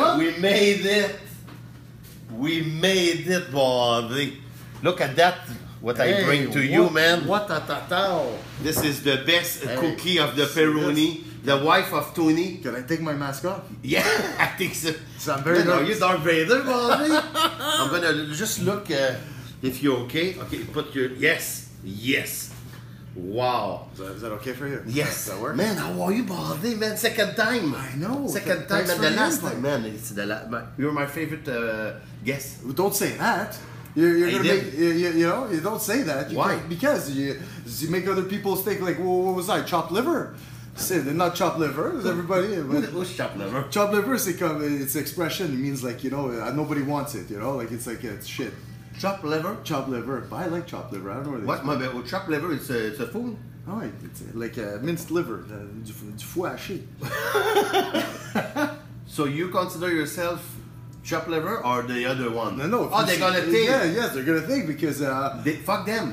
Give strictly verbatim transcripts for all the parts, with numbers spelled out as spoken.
huh? We made it. We made it, buddy. Look at that. What I Hey, bring to what, you, man. What a tatao. This is the best Hey, cookie of the see Peroni. The wife of Tony. Can I take my mask off? Yeah, I think so. So I'm very Man, are nervous. you Darth Vader, buddy? I'm gonna just look uh, if you're okay. Okay, put your yes, yes. Wow. Is that, is that okay for you? Yes. Does that work? Man, how are you, buddy? Man, second time. I know. Second Th- time, thanks and for the the last invite. time, man. It's the la- my, you're my favorite uh, guest. Don't say that. You're, you're I gonna did. make, you, you, you know, you don't say that. You Why? can't- Because you, you make other people think like, well, what was I, chopped liver? Say, they're not chopped liver. It's everybody. But Who's chopped liver? chopped liver, it's, like, uh, it's expression. It means like, you know, uh, nobody wants it. You know, like it's like uh, it's shit. Chopped liver? Chopped liver. But I like chopped liver. I don't know what it What? is. My bad. Well, chopped liver, it's a, it's a food. Oh, ouais, it's uh, like uh, minced liver, uh, du, du foie haché. So you consider yourself chopped liver or the other one? No, no. if Oh, you they're see- gonna think. Yeah, yes, they're gonna think because. Uh, They, fuck them.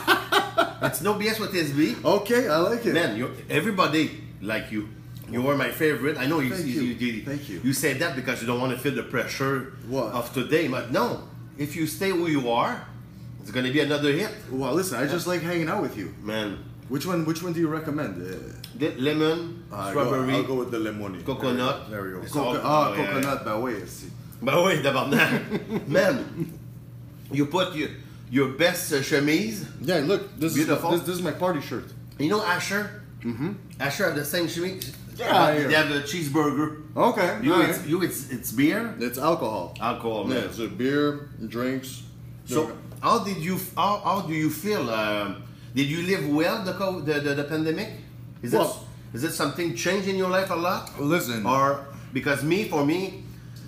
It's no B S with S B. okay, I like it. Man, you everybody like you. You were my favorite. I know you. Thank you, you. you, Thank you. You said that because you don't want to feel the pressure What? of today. But no, if you stay who you are, it's gonna be another hit, Well, listen, I just like hanging out with you. man. Which one? Which one do you recommend? Uh, The lemon, I strawberry. Go, I'll go with the lemon. Coconut. There we go. It's Coco- all- ah, oh, yeah. coconut. Bah oui, c'est- Bah oui, tabarnak. Man, you put your your best uh, chemise. Yeah, look, this Beautiful. is this, this is my party shirt. You know Asher? Mm-hmm. Asher have the same chemise. Yeah, They yeah. have a cheeseburger. Okay, You, alright. it's, you it's it's beer, It's alcohol. alcohol, man. Yeah, it's a beer, drinks. So how did you how, how do you feel? Um, did you live well the co- the, the, the pandemic? Is it Well- is it something changed in your life a lot? listen, Or because me for me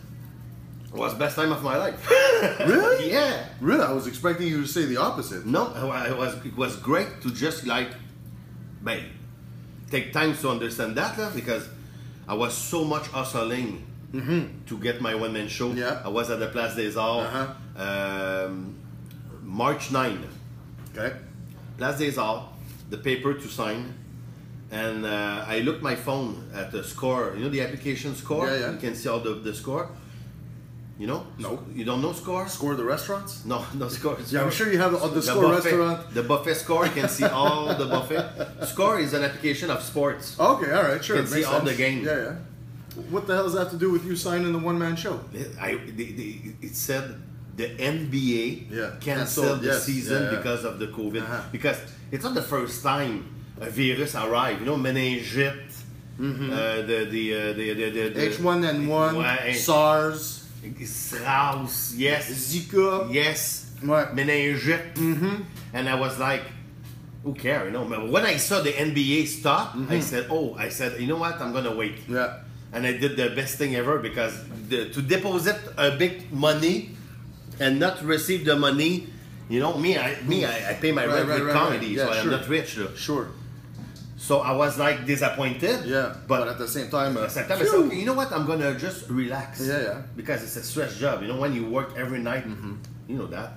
it was best time of my life. Really? Yeah. really, I was expecting you to say the opposite. No, it was it was great to just like, babe, take time to understand that lah, because I was so much hustling to get my one man show. Yeah. I was at the Place des Arts, Uh-huh. um, March ninth. Okay. Place des Arts, the paper to sign, and uh, I looked my phone at the score. You know the application score. Yeah, yeah. You can see all the the score. You know? No. You don't know score? Score the restaurants. No, no score. Yeah, I'm sure you have the, the The score buffet, restaurant. the buffet score, you can see all the buffet. Score is an application of sports. Okay, all right, sure. You can see makes all sense. the game. Yeah, yeah. What the hell does that have to do with you signing the one man show? I, the, the, it said the N B A Yeah, canceled canceled, the yes. season Yeah, yeah. because of the COVID. Uh-huh. Because it's not the first time a virus arrived. You know, meningite, Mm-hmm. uh, the, the, uh, the, the, the, the H one N one, Ouais. SARS, Strauss, yes, Zika. yes, Ouais. meningite. Mm-hmm. And I was like, who cares, you know? But when I saw the N B A stop, I said, oh, I said, you know what? I'm gonna wait. Yeah. And I did the best thing ever because the, to deposit a big money and not receive the money, you know, me, I me, I, I pay my Right, rent right, with right, comedy, right. Yeah, so I'm sure. not rich. though. Sure. So I was like disappointed. Yeah. But, but at the same time, uh, at the same time, I said, phew. okay, you know what? I'm gonna just relax. Yeah, yeah. Because it's a stress job. You know, when you work every night, you know that.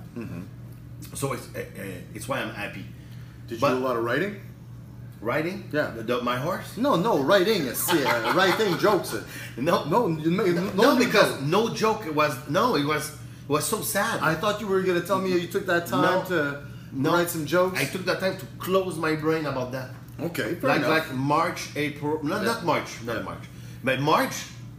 So it's uh, uh, it's why I'm happy. Did you But- do a lot of writing? Riding? Yeah. The, the- my horse? No, no, writing. It's, uh, writing jokes. No. No, you ma- no, No, you because don't. no joke. It was no. It was it was so sad. I thought you were gonna tell me you took that time No. to No. write some jokes. I took the time to close my brain about that. Okay, fair Like enough. like March, April, no, Yeah. not March, not Yeah. March, but March,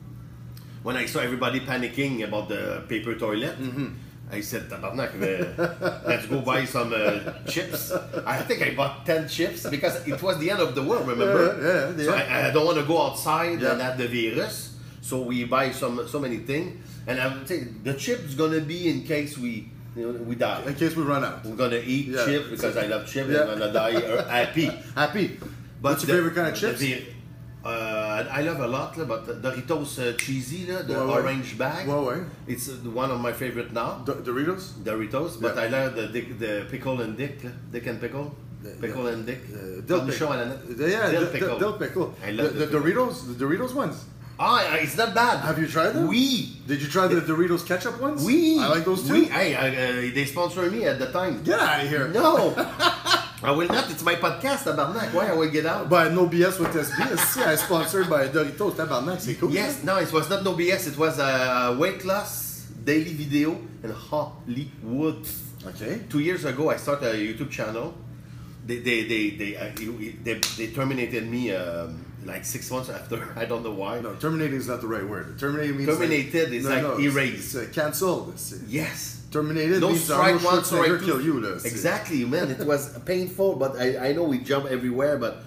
when I saw everybody panicking about the paper toilet, Mm-hmm. I said, "Tabarnak, uh, let's go buy some uh, chips." I think I bought ten chips because it was the end of the world. Remember? Yeah, yeah, So yeah. I, I don't want to go outside Yeah. and have the virus. So we buy some so many things, and I would say the chips gonna be in case we you know, we die. In case we run out. We're gonna eat Yeah. chips because I love chips. Yeah. I'm gonna die uh, happy. Happy. But What's your the- favorite kind of chips? the- uh, I love a lot, lah, but the Doritos uh, cheesy, lah, the Ouais, ouais. orange bag. Ouais, ouais. It's uh, one of my favorite now. D- Doritos? Doritos, but Yeah. I love the dick, the pickle and dick, lah. Dick and pickle, pickle and dick. Uh, dill Cornichon pickle. à la net. Yeah, dill dill pickle. Dill pickle. I love the, the the pickle. Doritos, the Doritos ones. Ah, it's not bad. Have you tried them? Oui. Did you try the Doritos ketchup ones? Oui. I like those too. Oui. Hey, I, uh, they sponsor me at the time. Get out of here. No. I will not. It's my podcast, tabarnak. Why I will get out? But no B S with S B. Si, I'm sponsored by Doritos, tabarnak. C'est cool. Yes, no, it was not no B S. It was a weight loss daily video in Hollywood. Okay. Two years ago, I started a YouTube channel. They they they they uh, they, they terminated me um, like six months after. I don't know why. No, terminating is not the right word. Terminated means Terminated like, is no, like no, erased. It's, it's uh, canceled. It's, uh, Yes. Terminated No means strike Arnold one, strike Schwarzenegger two. kill you. Là, Exactly, man. It was painful, but I, I know we jump everywhere. But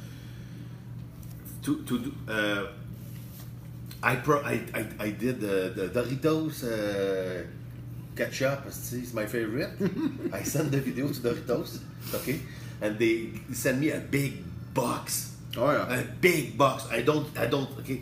to to do, uh, I pro I, I I did the, the Doritos uh, ketchup. It's my favorite. I sent the video to Doritos, okay, and they sent me a big box. Oh yeah. A big box. I don't I don't okay.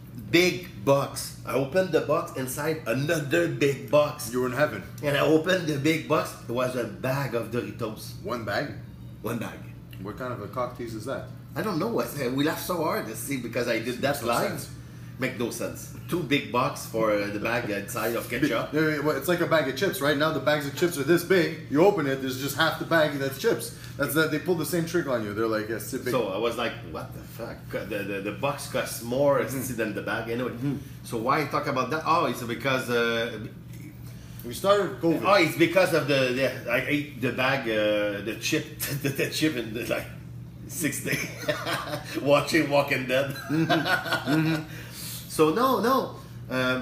Big box. I opened the box, inside another big box. You were in heaven. And I opened the big box. It was a bag of Doritos. One bag. One bag. What kind of a cock tease is that? I don't know. I- We laughed so hard to see because I did that Makes no live. sense. Make no sense. Two big box for uh, the bag inside of ketchup. Yeah, yeah, well, it's like a bag of chips, right? Now the bags of chips are this big. You open it, there's just half the bag that's chips. That's that. They pull the same trick on you. They're like, it's a big. So I was like, what the fuck? The, the, the box costs more Mm-hmm. than the bag anyway. So why talk about that? Oh, it's because... Uh, we started COVID. oh, it's because of the... the I ate the bag, uh, the chip, the, the chip in the, like six days. Watching Walking Dead. Mm-hmm. So no, no. Um,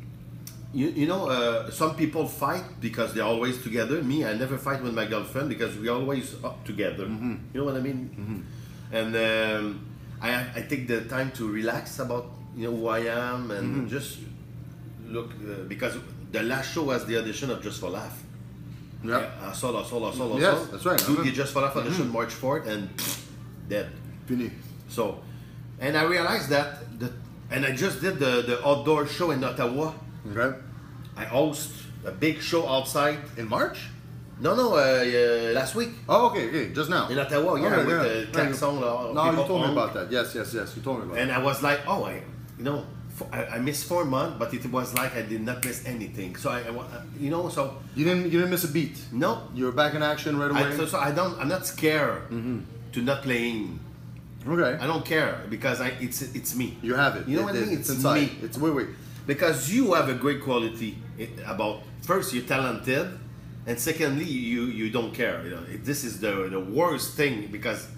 you, you know, uh, some people fight because they're always together. Me, I never fight with my girlfriend because we always up together. Mm-hmm. You know what I mean? Mm-hmm. And um, I, I take the time to relax about you know who I am and Mm-hmm. just look uh, because the last show was the audition of Just for Laugh. Yeah. I saw, I saw, I saw, I Yes, saw. that's right. Do the Uh-huh. Just for Laugh audition March fourth and dead. Fini. So, and I realized that, the, and I just did the, the outdoor show in Ottawa. Okay. I host a big show outside. In March? No, no, uh, uh, last week Oh, okay, okay. Just now. in Ottawa. Yeah, Okay, with yeah. the klaxon. uh, No, you people told me on. about that. Yes, yes, yes. You told me about And that. I was like, oh, I, you know, for, I, I missed four months, but it was like I did not miss anything. So I, I wa- you know, so You didn't. You didn't miss a beat. no, You were back in action right away. I, so, so I don't. I'm not scared Mm-hmm. to not playing. okay. I don't care because I it's it's me. You have it. You know It- what I it- mean? It's It's inside. me. It's wait, wait. Because you have a great quality i- about first you're talented, and secondly you you don't care. You know It- this is the the worst thing because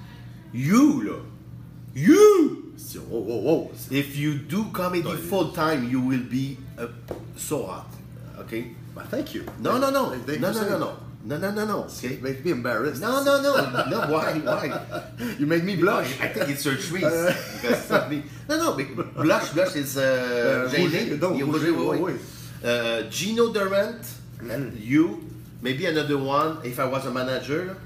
you lo, you So, whoa, whoa, whoa. if you do comedy full time you will be uh, so hot. Okay? Well, thank you. No no no Thank- thank no you no for no saying no no no no no. Okay? that. Make me embarrassed. No no no no. Why why? You make me blush. I think it's your trees. because it's not me. No, no, but blush, blush is uh, Uh, gêné. Roger, non, You- Roger, Roger, oui, oui. Uh, Gino Durant, and you, maybe another one if I was a manager,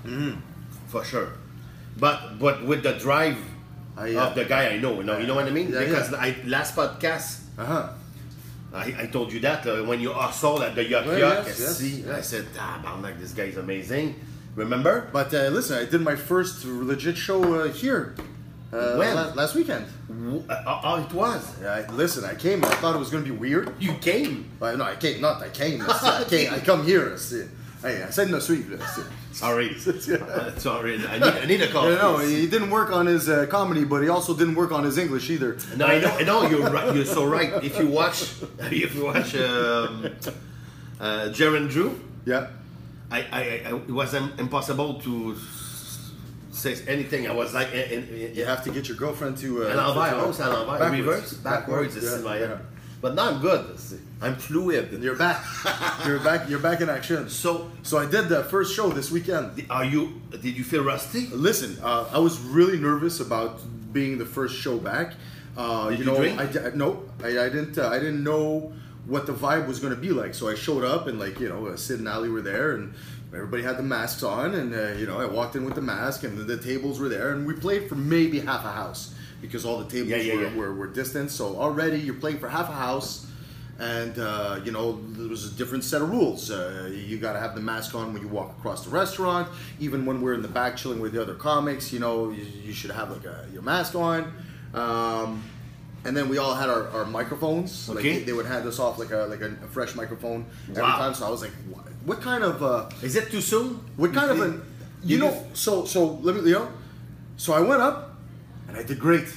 for sure. But but with the drive Ah, yeah. of the guy I know, you know, you know what I mean? Yeah, because yeah. I last podcast. Uh huh. I, I told you that uh, when you hustle at the Yuck Well, Yuck, yes, yes, see, yes. I said, ah, Barnack, this guy's amazing. Remember? But uh, listen, I did my first legit show uh, here. Uh, When? la- last weekend. W- uh, Oh, it was. Yeah, I, listen, I came. I thought it was gonna be weird. You came. Uh, no, I came. Not I came. I came. I come here. That's it. Hey, I said no sweet. That's it. Sorry. Uh, sorry. I need, I need a call. Yeah, no, he didn't work on his uh, comedy, but he also didn't work on his English either. No, I know, I know you're right. You're so right. If you watch, if you watch um, uh, Jaron Drew, Yeah. I, I, I, it was im- impossible to s- say anything. I was like, in, in, in, You have to get your girlfriend to. Uh, and I'll buy to- house, and I'll buy backwards. reverse, backwards. It's Yeah, in my yeah. head. But now I'm good. I'm fluid. You're back. You're back. You're back in action. So, So I did the first show this weekend. are you? Did you feel rusty? Listen, uh, I was really nervous about being the first show back. Uh, Did you you know, drink? I di- no, I, I didn't. Uh, I didn't know what the vibe was going to be like. So I showed up, and like you know, uh, Sid and Ali were there, and everybody had the masks on, and uh, you know, I walked in with the mask, and the, the tables were there, and we played for maybe half a house because all the tables Yeah, yeah, were, yeah. Were, were distant. So already you're playing for half a house. And uh, you know, there was a different set of rules. Uh, you got to have the mask on when you walk across the restaurant. Even when we're in the back chilling with the other comics, you know, you, you should have like a, your mask on. Um, and then we all had our, our microphones. Like Okay. they, they would hand us off like a like a, a fresh microphone every Wow. time. So I was like, what, what kind of uh, Is it too soon? what kind of an You Did know, so so let me, you know, so I went up, and I did great.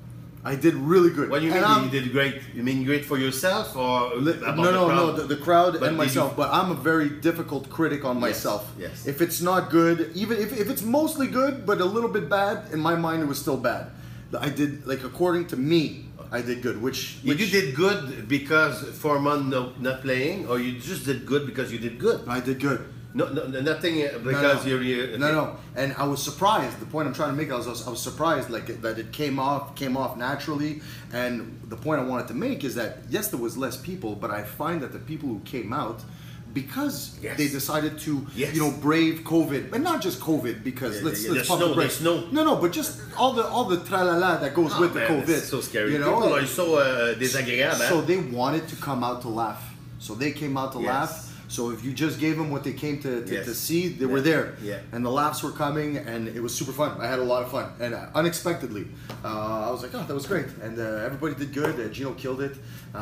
I did really good. What do you And mean I'm- you did great? You mean great for yourself or Li- about no, the no, crowd? no, the, the crowd But and did myself. you- But I'm a very difficult critic on myself. yes. If it's not good, even if, if it's mostly good, but a little bit bad, in my mind it was still bad. I did, like, according to me, I did good, which... You, which you did good because Foreman no, not playing, or you just did good because you did good? I did good. No, no, no nothing uh, because no, no. you're. you're No, no, and I was surprised. The point I'm trying to make, I was, I was surprised, like that it came off, came off naturally. And the point I wanted to make is that yes, there was less people, but I find that the people who came out, because Yes. they decided to, Yes. you know, brave COVID, and not just COVID, because Yeah, let's yeah, let's there's pump no- the brakes. there's no- no, no, but just all the all the tralala that goes Oh, with the man, COVID. it's so scary. You know, People are so uh, désagréables. so hein? they wanted to come out to laugh. So they came out to Yes. laugh. So if you just gave them what they came to, to, Yes. to see, they Yeah. were there. Yeah. And the laughs were coming, and it was super fun. I had a lot of fun. And uh, unexpectedly, uh, I was like, oh, that was great. And uh, everybody did good. Uh, Gino killed it.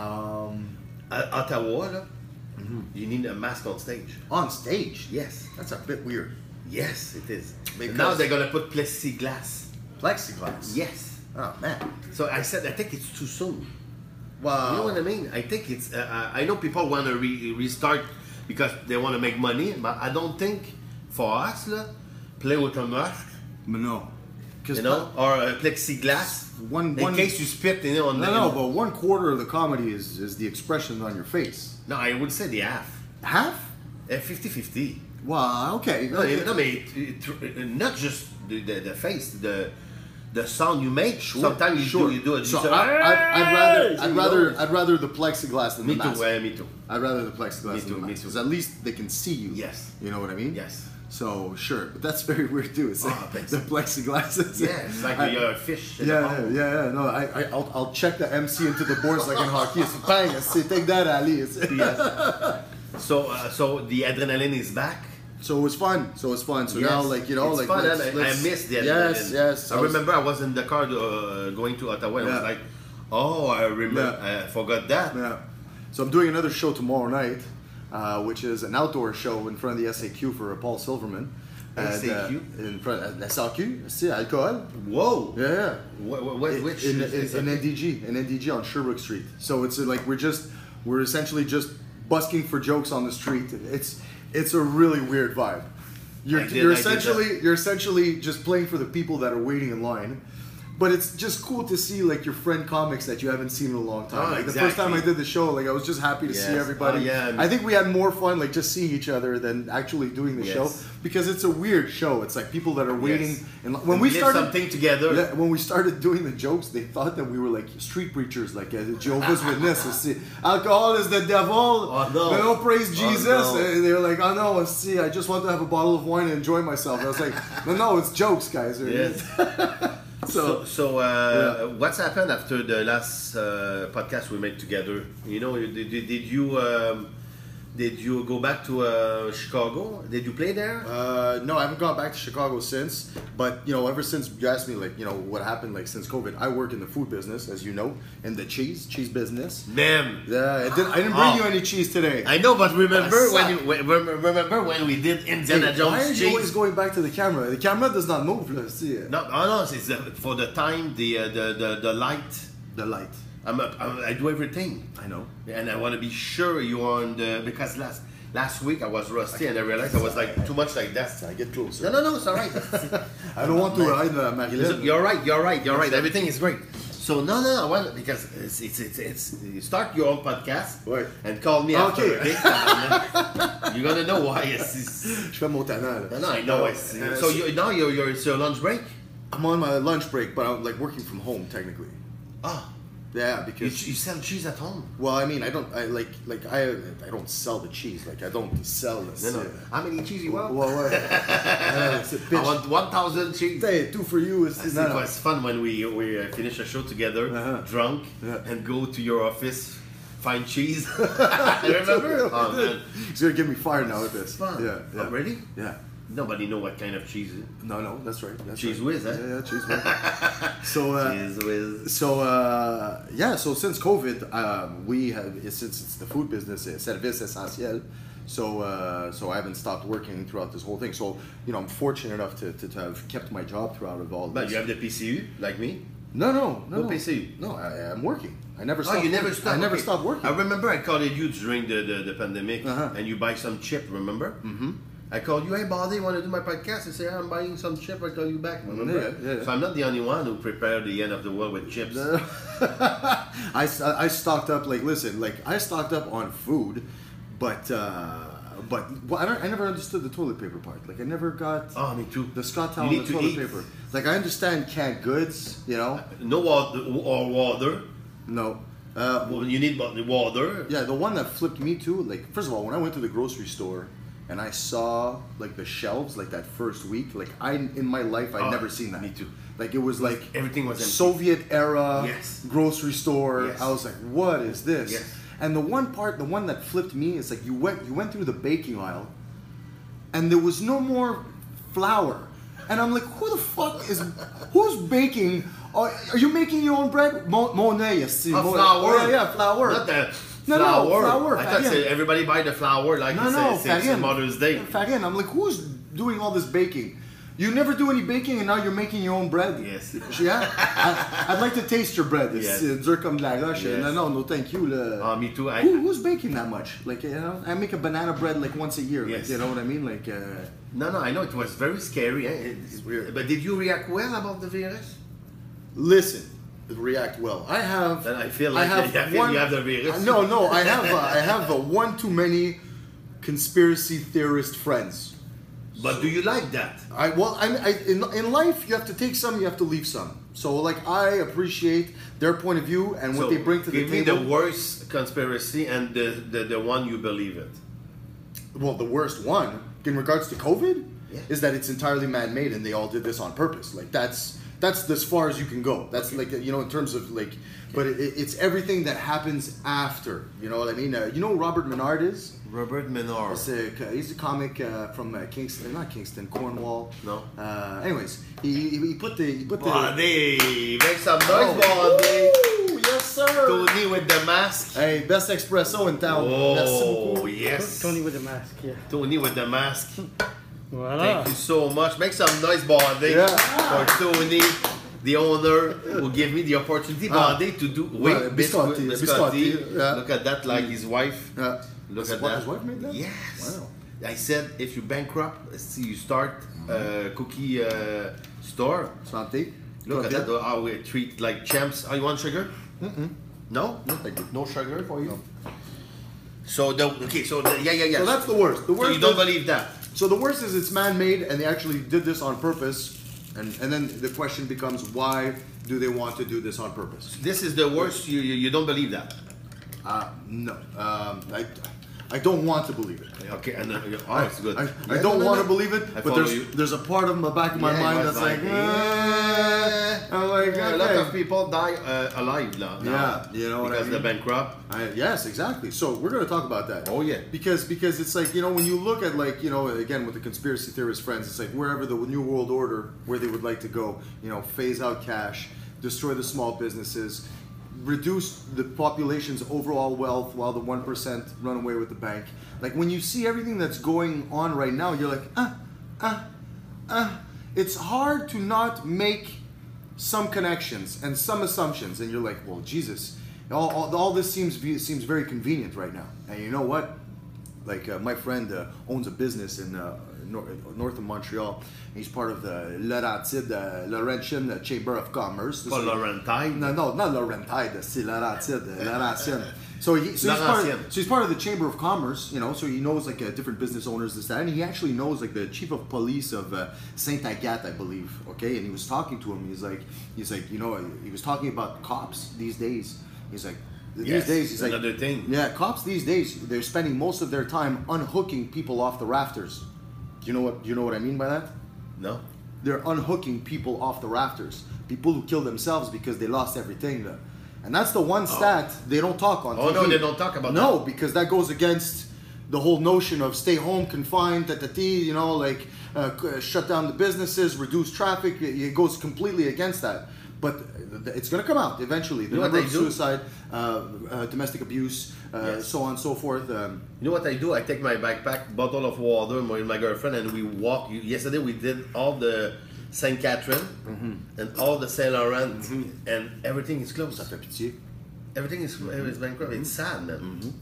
Um, À Ottawa, là, Mm-hmm. you need a mask on stage. on stage. Yes. That's a bit weird. Yes, it is. Because- Now they're gonna put plexiglass. Plexiglass. Yes. Oh, man. So I said, I think it's too soon. Wow. You know what I mean? I think it's. Uh, uh, I know people want to re- restart because they want to make money, but I don't think for us, là, play with a mask, No. Because you know, or a plexiglass, One- in one- case you spit, you know, on no, the. no, but one quarter of the comedy is, is the expression on your face. No, I would say the half. Half? Uh, fifty-fifty. Well, okay. No, you- no, but it, it, it, not just the, the, the face, the the sound you make. Sometimes you sure. do you do it. So you say, I, I, I'd rather, "Hey!" I'd You rather, know? I'd rather the plexiglass than Me the too. mask. Uh, me too. I'd rather the plexiglass Me than too, the me mask. too. Because at least they can see you. Yes. You know what I mean? Yes. So sure, but that's very weird too. It's like Oh, thanks. the plexiglass. Is, Yeah, it's like I- you're a fish. in a Yeah, bowl. yeah, yeah, yeah. No, I, I, I'll, I'll check the M C into the boards like in hockey. It's bang. I say, take that, Ali. It's- Yes. So, uh, so the adrenaline is back. So it was fun. So it was fun. So Yes. now, like you know, it's like fun. let's- and I, let's- I missed the adrenaline. Yes, yes. I was- remember I was in the car uh, going to Ottawa. And I was Yeah. like, oh, I remember. Yeah. I forgot that. Yeah. So I'm doing another show tomorrow night, uh, which is an outdoor show in front of the S A Q for Paul Silverman. S A Q? And, uh, in front of S A Q, c'est alcool. Whoa. Yeah, yeah. What, what, which in, is in, this? in N D G, in N D G on Sherbrooke Street. So it's uh, like we're just we're essentially just busking for jokes on the street. It's it's a really weird vibe. You're I did- you're I did essentially you're essentially just playing for the people that are waiting in line. But it's just cool to see like your friend comics that you haven't seen in a long time. Oh, like the first time I exactly. did the show, like I was just happy to see Yes. everybody. Oh, yeah. I think we had more fun like just seeing each other than actually doing the Yes. show because it's a weird show. It's like people that are waiting. Yes. And when And we live started something together. yeah, when we started doing the jokes, they thought that we were like street preachers, like uh, Jehovah's Witnesses. See, alcohol is the devil. Oh, no. They don't praise Oh, Jesus. no. And they were like, oh no, see, I just want to have a bottle of wine and enjoy myself. I was like, no, no, it's jokes, guys. Yes. So, So, so uh, Yeah. what's happened after the last uh, podcast we made together? You know, did, did, did you um, did you go back to uh, Chicago? Did you play there? uh, no, I haven't gone back to Chicago since. But you know, ever since you asked me, like, you know, what happened, like since COVID, I work in the food business, as you know, in the cheese cheese business. Man, Yeah, I didn't, I didn't bring Oh. you any cheese today. I know, but remember That's when sad. you when, rem- remember when we did Indiana Hey, Jones why are you cheese? always going back to the camera? The camera does not move. Let's see it. No, no, no. It's uh, for the time, the uh, the, the the light. The light. I'm, a, I'm I do everything, I know. and I want to be sure you're on the because last last week I was rusty and I realized I was like too much like that. I get closer. No, no, no. It's all right. I don't want to ride uh, Marilyn. You're right. You're right. You're right. Everything is great. So no, no, I want because it's it's it's, it's you start your own podcast Ouais. and call me Okay. after. Okay? You're gonna know why. It's, it's, Je fais mon talent. no, no, I know. It's, Uh, so you now you're you're it's your lunch break. I'm on my lunch break, but I'm like working from home technically. Oh, Yeah, you, because you sell cheese at home. well, I mean, I don't, I like, like I, I don't sell the cheese. Like I don't sell this. No, no. How many cheese you want? Well, well, uh, it's a I bitch. want one thousand cheese. Hey, two for you. Is It no, no. was fun when we we uh, finish a show together, Uh-huh. drunk, Yeah. and go to your office, find cheese. Remember? Oh man, He's gonna get me fired now with this. fun. Yeah, yeah. Oh, really? Yeah. Nobody know what kind of cheese. It No, no, that's right. That's Cheese right. whiz, eh? Yeah, yeah, cheese whiz. so, uh, Cheese whiz. So uh, yeah, so since COVID, um, we have since it's the food business, uh, service essentiel. So, uh, so I haven't stopped working throughout this whole thing. So, you know, I'm fortunate enough to, to, to have kept my job throughout of all But this. you have the P C U, like me? No, no, no, No no. P C U? No, I, I'm working. I never Oh, stopped. you never working. stopped? I never Okay. stopped working. I remember I called you during the, the, the pandemic, Uh-huh. and you buy some chip, remember? Mm-hmm. I called you, hey, Baldy, want to do my podcast? I say, I'm buying some chip, I'll call you back, remember? Yeah, yeah. So I'm not the only one who prepared the end of the world with chips. I, I stocked up, like, listen, like, I stocked up on food, but, uh, but well, I, don't, I never understood the toilet paper part. Like, I never got Oh, me too. the Scott You towel need and the to toilet eat. paper. Like, I understand canned goods, you know? No water, or water. No. Uh, Well, you need wa- the water. yeah, the one that flipped me too, like, first of all, when I went to the grocery store and I saw, like, the shelves, like, that first week, like, I, in my life, I'd Oh, never seen that. me too. Like, it was like Everything was empty. Soviet era Yes. grocery store. Yes. I was like, what is this? Yes. And the one part, the one that flipped me is like you went you went through the baking aisle and there was no more flour. And I'm like, who the fuck is who's baking? Are, are you making your own bread? Mo- Monet, yes. Oh, Mo- flour. Yeah, yeah, flour. Not the No, no, flour. flour, I thought fagin. say everybody buy the flour like No, it's, no, it's, it's fagin. Mother's Day. Fagin. I'm like, who's doing all this baking? You never do any baking and now you're making your own bread? Yes. Yeah? I, I'd like to taste your bread. It's Yes. uh, dur comme de la roche. Yes. No, no, no, thank you. le- Oh, me too. I, Who, who's baking that much? Like, you know, I make a banana bread like once a year. Like, Yes. you know what I mean? Like, uh, no, no, I know it was very scary. Eh? It's weird. But did you react well about the virus? listen, react well. I have. Then I feel I like have I feel one, you have the virus. Uh, No, no, I have. Uh, I have uh, one too many conspiracy theorist friends. But do you like that? I well, I, I in, in life you have to take some, you have to leave some. So like I appreciate their point of view and what So, they bring to the give me table. the worst conspiracy and the, the, the one you believe it. Well, the worst one in regards to COVID Yeah. is that it's entirely man-made and they all did this on purpose. Like that's that's as far as you can go. That's like you know in terms of like, but it, it's everything that happens after. You know what I mean? Uh, you know who Robert Menard is? Robert Menard. He's a, he's a comic uh, from uh, Kingston, not Kingston, Cornwall. No. Uh, anyways, he, he he put the he put the. Baldy! Make some noise, Oh, Baldy! woo, yes sir. Tony with the mask. Hey, best espresso in town. Merci Oh, beaucoup. yes. Tony with the mask, yeah. Tony with the mask. Voilà. Thank you so much. Make some noise, Baldy, Yeah. for Tony, the owner, who gave me the opportunity, Ah. Baldy, to do. Well, Wait, biscotti, biscotti. biscotti, yeah. Look at that, like his wife. Yeah. Look His at wi- that. his wife made that? Yes. Wow. I said if you bankrupt, see you start a cookie uh, store. Santé. Look at Coffee. that, how we treat like champs. Oh, you want sugar? Mm-mm. No? No, thank you. No sugar for you? So the okay, so the, yeah, yeah, yeah. So that's the worst. The So worst. you don't is- believe that? So the worst is it's man-made, and they actually did this on purpose. And and then the question becomes, why do they want to do this on purpose? This is the worst. You you, you don't believe that? Uh, no. Um, I, I don't want to believe it. Okay, and uh, oh, it's good. I, Yeah, I don't no, no, want no. to believe it, I but follow there's you. there's a part of the back of my Yeah, mind it that's was like, like, eh. I'm like, Yeah, a lot okay. of people die uh, alive now. now Yeah, you know what I because mean? they're bankrupt. I, yes, exactly. So we're going to talk about that. Oh, yeah. Because because it's like you know when you look at like you know again with the conspiracy theorist friends, it's like wherever the new world order where they would like to go, you know, phase out cash, destroy the small businesses, reduce the population's overall wealth while the one percent run away with the bank. Like when you see everything that's going on right now, you're like ah ah ah. It's hard to not make some connections and some assumptions, and you're like, well, Jesus. All, all, all this seems seems very convenient right now, and you know what? Like uh, my friend uh, owns a business in uh, nor- north of Montreal. He's part of the Laurentide, uh, Laurentian Chamber of Commerce. Pas Laurentide. No, no, not Laurentide. C'est Laurentide, Laurentian. So, he, so, he's part Laurentian. of, so he's part of the Chamber of Commerce, you know. So he knows like uh, different business owners, this that, and he actually knows like the chief of police of uh, Saint Agathe, I believe. Okay, and he was talking to him. He's like, he's like, you know, he was talking about cops these days. He's like, these Yes, days, he's like, another thing. yeah, cops these days they're spending most of their time unhooking people off the rafters. Do you know what? Do you know what I mean by that? No. They're unhooking people off the rafters. People who kill themselves because they lost everything. And that's the one stat they don't talk on. Oh, T V. no, they don't talk about No, that. because that goes against the whole notion of stay home, confined, ta-ta-ti, you know, like uh, c- shut down the businesses, reduce traffic. It, it goes completely against that. but it's going to come out eventually. The You know number what of they do? suicide, uh, uh, domestic abuse, uh, Yes. so on and so forth. Um, You know what I do? I take my backpack, bottle of water, my, my girlfriend, and we walk. Yesterday we did all the Saint Catherine and all the Saint Laurent, and everything is closed. ça fait pitié. Everything is, is bankrupt. It's sad, man.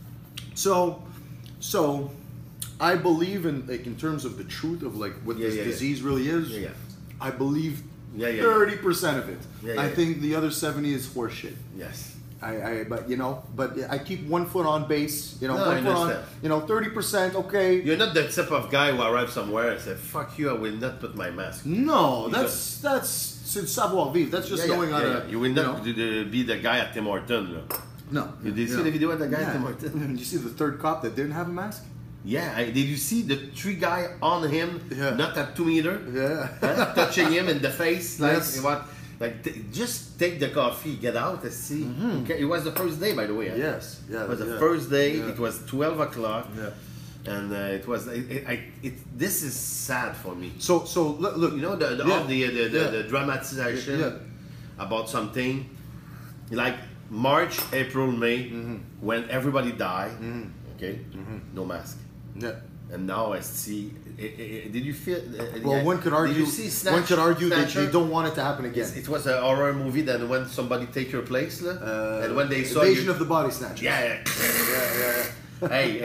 So, so I believe in like in terms of the truth of like what Yeah, this yeah, yeah. disease really is. Yeah, yeah. I believe Yeah, yeah, yeah. thirty percent of it. Yeah, I yeah. think the other seventy is horseshit. Yes. I, I, but you know, but I keep one foot on base. You know, No, one I foot on. understand. You know, thirty percent. Okay. You're not the type of guy who arrives somewhere and says, "Fuck you, I will not put my mask." No, You that's that's c'est savoir vivre. That's just Yeah, yeah, knowing yeah, how yeah. to. You will know. not do the- be the guy at Tim Horton. Là. No. You did you see know. the video of the guy Yeah. at Tim Horton? Did you see the third cop that didn't have a mask? Yeah, I, did you see the three guy on him, Yeah. not at two meter, Yeah. huh? touching him in the face, like Yes. what? Like t- just take the coffee, get out and see. Okay, it was the first day, by the way. Huh? Yes. Yeah. It was the yeah. first day. Yeah. It was twelve o'clock, Yeah. and uh, it was. It, it, I, it, this is sad for me. So so look, look You know the, the yeah. all the the, the, Yeah. the dramatization Yeah. about something like March, April, May, Mm-hmm. when everybody die. Okay, no mask. Yeah. And now I see. eh, eh, eh, Did you feel? uh, Well, yeah, one could argue. Did you see Snatch, one could argue that Snatcher? they don't want it to happen again. It was a horror movie. Then when somebody take your place, lah, Uh, and when they saw Invasion you, of the Body Snatchers. yeah, yeah. yeah, yeah. Hey,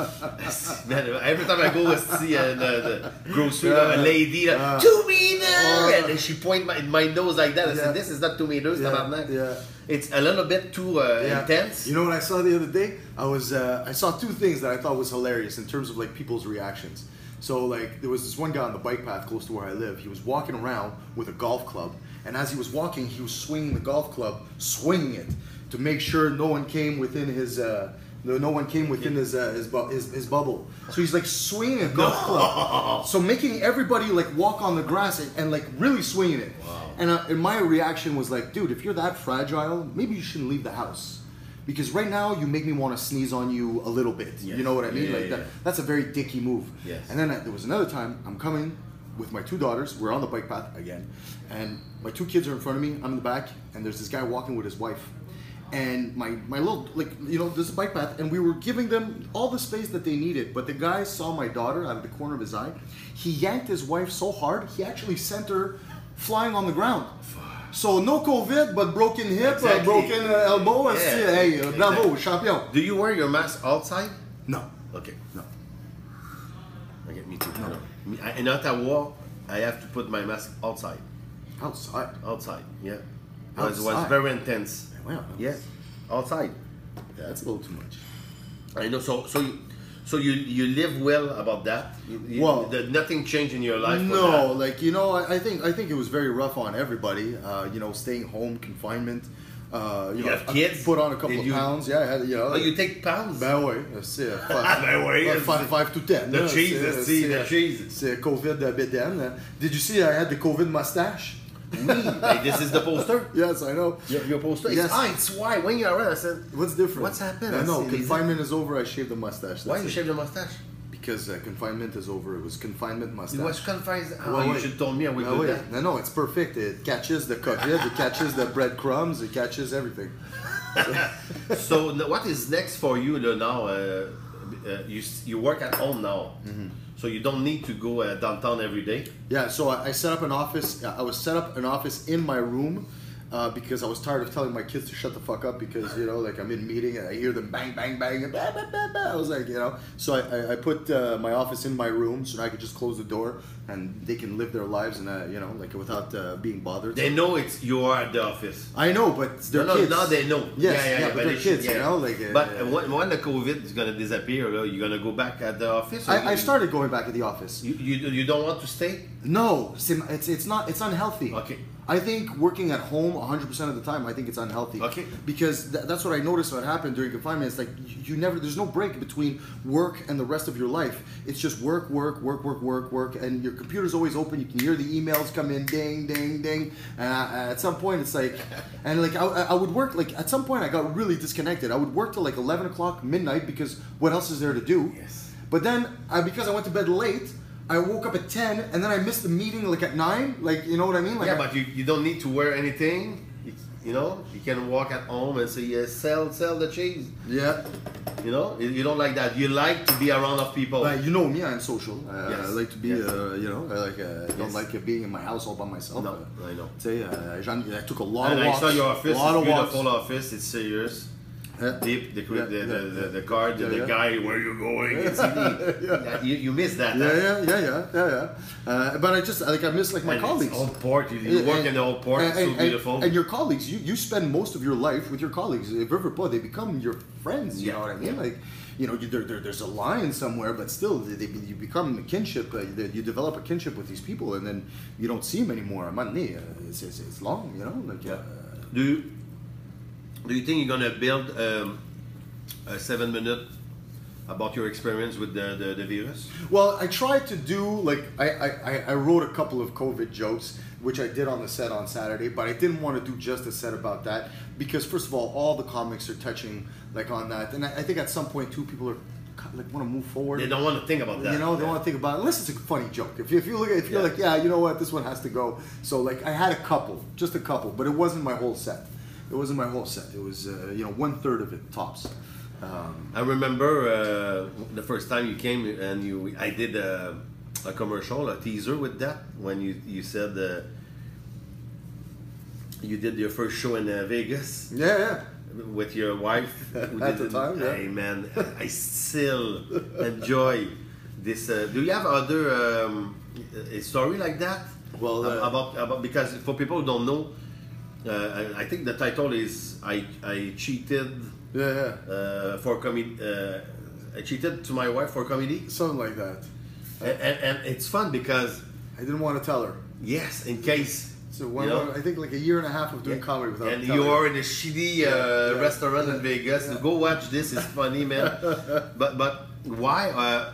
man, every time I go and see uh, the, the grocery, uh, a lady, uh, Uh, two meters, uh, and then she point my, my nose like that. I Yeah. said, "This is not two meters, Yeah, tabarnak." yeah. It's a little bit too uh, Yeah. intense. You know what I saw the other day? I was uh, I saw two things that I thought was hilarious in terms of like people's reactions. So like there was this one guy on the bike path close to where I live. He was walking around with a golf club, and as he was walking, he was swinging the golf club, swinging it to make sure no one came within his. Uh, no no one came within his, uh, his, bu- his his bubble. So he's like swinging a golf club, so making everybody like walk on the grass and, and like really swinging it. Wow. And, uh, and my reaction was like, dude, if you're that fragile, maybe you shouldn't leave the house. Because right now you make me want to sneeze on you a little bit. Yes. You know what I mean? Yeah, like yeah, that, yeah. that's a very dicky move. Yes. And then uh, there was another time I'm coming with my two daughters. We're on the bike path again, and my two kids are in front of me. I'm in the back, and there's this guy walking with his wife. And my my little like you know there's a bike path, and we were giving them all the space that they needed. But the guy saw my daughter out of the corner of his eye. He yanked his wife so hard he actually sent her flying on the ground. So no COVID, but broken hip, Exactly. uh, broken uh, elbow. And Yeah, see, hey, uh, bravo, exactly. champion. Do you wear your mask outside? No, Okay. no. Okay, me too. No. Me, I, in Ottawa, I have to put my mask outside. Outside. Outside, yeah. It was, it was Outside? very intense. Wow. Yeah, outside. Yeah, that's a little too much. I know. So, so you, so you, you live well about that. You, you, Well- the, nothing changed in your life. for No, that? like you know, I, I think I think it was very rough on everybody. Uh, you know, staying home, confinement. Uh, you, You know, have I kids? put on a couple Did of you- pounds. Yeah, I had you know. Oh, you take pounds. Ben oui, c'est euh, five, Ben oui, five, five, five to ten. The là, cheese, c'est- see, c'est- the cheese. C'est COVID uh, bédaine. Did you see I had the COVID mustache? Oui, like, this is the poster. Yes, I know. Your, your poster. Yes. It's, ah, it's why when you're around, I said, What's different? What's happened? I know. I see, Confinement is over. I shaved the mustache. why That's you it. shave the mustache? Because uh, confinement is over. It was confinement mustache. It was confined. Oh, Well, you wait. should told me I would No, do wait. that. No, no, it's perfect. It catches the COVID, it catches the breadcrumbs, it catches everything. So n- what is next for you though, now? Uh, uh, you s- you work at home now, Mm-hmm. so you don't need to go uh, downtown every day. Yeah, so I, I set up an office. I was set up an office in my room uh, because I was tired of telling my kids to shut the fuck up because, you know, like I'm in meeting and I hear them bang, bang, bang. And bah, bah, bah, bah. I was like, you know, so I, I, I put uh, my office in my room so I could just close the door and they can live their lives and, uh, you know, like without uh, being bothered. They know it's you are at the office. I know, but they're no, no, kids. now they know. Yes, yeah, but but they're they kids, should- you know, like, uh, but uh, when, when the COVID is gonna disappear, uh, you're gonna go back at the office. or I, you, I started going back to the office. You, you you don't want to stay? No, Sim, it's it's not it's unhealthy. Okay. I think working at home one hundred percent of the time, I think it's unhealthy. Okay. Because th- that's what I noticed what happened during confinement. It's like you, you never, there's no break between work and the rest of your life. It's just work, work, work, work, work, work, and your computer's always open. You can hear the emails come in, ding, ding, ding. And I, at some point, it's like, and like I, I would work, like at some point, I got really disconnected. I would work till like eleven o'clock midnight because what else is there to do? Yes. But then, I, because I went to bed late, I woke up at ten, and then I missed the meeting like at nine. Like, you know what I mean? Like, yeah, I- but you, you don't need to wear anything. You, you know, you can walk at home and say, yes, sell sell the cheese. yeah. You know, you, you don't like that. You like to be around of people. But you know me, I'm social. Uh, Yes. I like to be, Yes. uh, you know, I like. Uh, I don't Yes. like uh, being in my house all by myself. No, Uh, I know. Say, uh, j'en- I took a lot And of I walks. saw your office. A lot It's of beautiful walks. office. It's serious. Yeah. Deep. The, Yeah, the, yeah, the, yeah. the, the guard, the, Yeah, the yeah. guy, where you going? It's yeah. You, you miss that. Yeah, huh? yeah, yeah, yeah, yeah, yeah. Uh, but I just like I miss like my And colleagues. It's old port. You, you Yeah, work and- in the old port. and, It's so and- beautiful. And, your colleagues, you, you spend most of your life with your colleagues. If River Port, they become your friends. You Yeah, know what I mean? yeah. Like, you know, you, there, there, there's a line somewhere, but still, they, they, you become a kinship. Uh, you you develop a kinship with these people, and then you don't see them anymore. Man, uh, it's, it's, it's long, you know. Like, uh, Do you, do you think you're gonna build um, a seven minute about your experience with the, the, the virus? Well, I tried to do like I, I, I wrote a couple of COVID jokes, which I did on the set on Saturday, but I didn't want to do just a set about that because first of all, all the comics are touching like on that, and I, I think at some point too, people are like want to move forward. They don't want to think about that. You know, they Yeah. want to think about it, unless it's a funny joke. If you, if you look at, if you're Yeah. like, yeah, you know what, this one has to go. So like, I had a couple, just a couple, but it wasn't my whole set. It wasn't my whole set. It was uh, you know one third of it tops. Um, I remember uh, the first time you came and you, I did a, a commercial, a teaser with that when you you said uh, you did your first show in uh, Vegas yeah, yeah. with your wife. who At did the time, yeah. Hey man, I still enjoy this. Uh, do you have other um, a story like that? Well, uh, about about because for people who don't know, uh, I, I think the title is I I cheated. Yeah, yeah. Uh, for comedy, uh, I cheated to my wife for comedy, Something like that. and, and, and it's fun because I didn't want to tell her. yes, in case So one, you know, I think like a year and a half of doing yeah, comedy without and telling you her. are in a shitty uh, yeah, restaurant yeah, in Vegas. yeah. Go watch this; it's funny, man. but but why? Uh,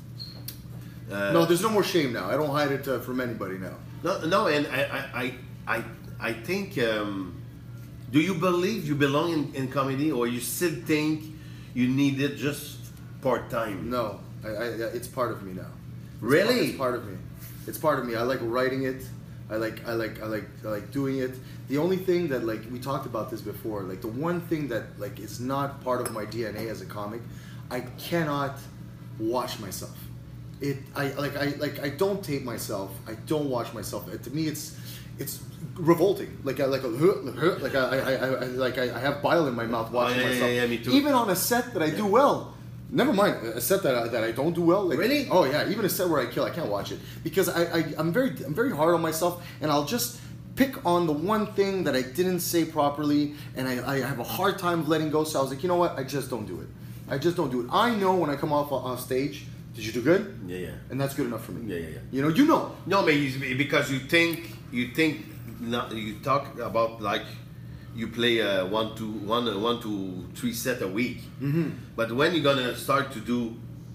uh, No, there's no more shame now. I don't hide it uh, from anybody now. no, no, and I I I I, I think. Um, do you believe you belong in, in comedy, or you still think you need it just part time? No, I, I, it's part of me now. It's Really? Part, it's part of me. It's part of me. I like writing it. I like, I like, I like, I like doing it. The only thing that, like, we talked about this before. Like, the one thing that, like, is not part of my D N A as a comic, I cannot watch myself. It, I like, I like, I don't tape myself. I don't watch myself. It, to me, it's, it's revolting. Like, I like, a, like, I, I, I, I like, I, I have bile in my mouth watching Oh, yeah, myself. yeah, yeah, me too. Even on a set that I do well. Never mind a set that I, that I don't do well. Like, Really? Oh yeah, even a set where I kill, I can't watch it because I, I I'm very I'm very hard on myself, and I'll just pick on the one thing that I didn't say properly, and I, I have a hard time letting go. So I was like, you know what? I just don't do it. I just don't do it. I know when I come off off stage, did you do good? Yeah, yeah. And that's good enough for me. Yeah, yeah, yeah. You know, you know. No, but you, because you think you think not, you talk about like you play a one two one uh, one two three set a week. Mm-hmm. But when you're gonna start to do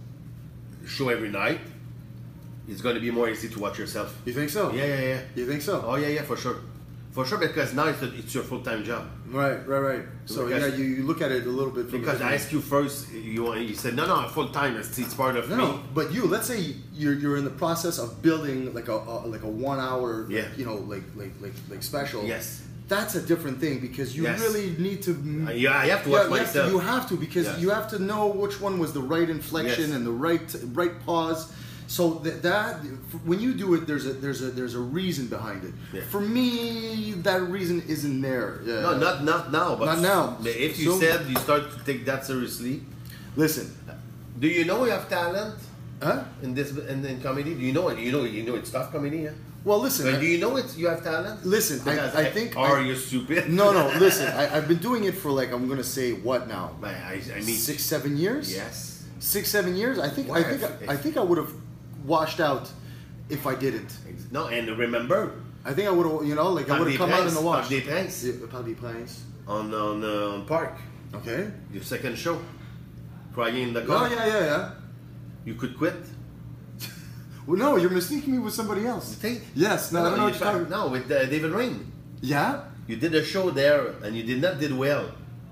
show every night, it's gonna be more easy to watch yourself. You think so? Yeah, yeah, yeah. You think so? Oh yeah, yeah, for sure, for sure. Because now it's, a, it's your full time job. Right, right, right. So Because- yeah, you, you look at it a little bit from Because a I different- asked you first, you want- you said no, no, full time. It's, it's part of No, me. no, but you. Let's say you're you're in the process of building like a, a like a one hour, Yeah. you know, like like like like special. Yes. That's a different thing because you Yes. really need to. Uh, yeah, I have to Yeah, watch you have to- myself. You have to because Yes. you have to know which one was the right inflection Yes. and the right right pause. So that, that when you do it, there's a there's a there's a reason behind it. Yeah. For me, that reason isn't there. Yeah. No, not not now. But Not now. If you So- said you start to take that seriously, Listen, do you know you have talent huh? in this in, in comedy? Do you know it? You know you know it's tough comedy, yeah. Well, listen. But I- do you know it's you have talent? Listen, I- Because I think Are I- you stupid? No, no. Listen, I, I've been doing it for like I'm gonna say what now? Man, I, I need Six, seven years. Yes. Six, seven years. I think. Why? I think. I, I think I would have washed out if I didn't. No, and remember I think I would have. You know, like I Parc would des have come out in the Princes, wash. Parc des Princes. Yeah, Parc des Princes. on on uh, on Park, Okay. your second show, crying in the Oh car. yeah, yeah, yeah. You could quit. Well, no, you're mistaking me with somebody else. Think? Yes. No, I don't know you what you're talking. no, with uh, David Rain. Yeah. You did a show there and you did not did well.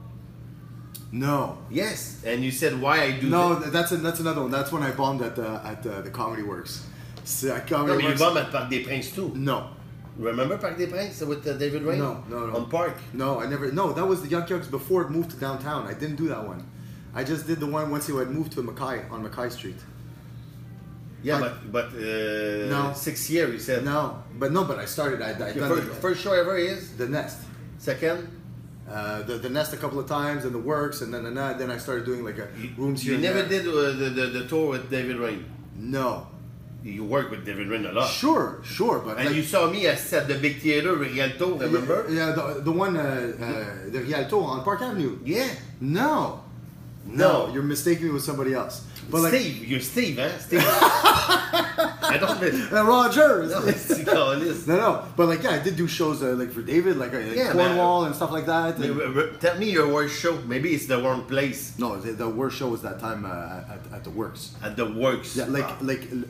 No. Yes, and you said why I do No, that. th- that's a, that's another one. That's when I bombed at the at the, the Comedy Works. C'est à No, Comedy you Works. bomb at Parc des Princes too. No, Remember Parc des Princes with uh, David Rain? No, no, no. On Park. no, I never. No, that was the Yuck Yucks before it moved to downtown. I didn't do that one. I just did the one once he had moved to Mackay on Mackay Street. Yeah, Park- but but uh, No. six years you said. No, but no, but I started. I, I Your done first, the, first show ever is the Nest. second. Uh, the, the Nest a couple of times and the Works, and then and then, then I started doing like a rooms here. You and never there. did uh, the, the the tour with David Rain. No. You worked with David Rain a lot. Sure, sure, but And like, you saw me at at the big theater, Rialto, remember? Yeah, the, the one, uh, uh, the Rialto on Park Avenue. Yeah. No. No. You're mistaking me with somebody else. But like, Steve, you're Steve, huh? Steve. I don't know. uh, Rogers. No, it's Nicolas. No, no, but like, yeah, I did do shows uh, like for David, like, uh, like Yeah, Cornwall man. and stuff like that. and- Tell me your worst show. Maybe it's the wrong place. no, the, the worst show was that time uh, at, at the Works. At the Works. Yeah, like, Ah. like Le,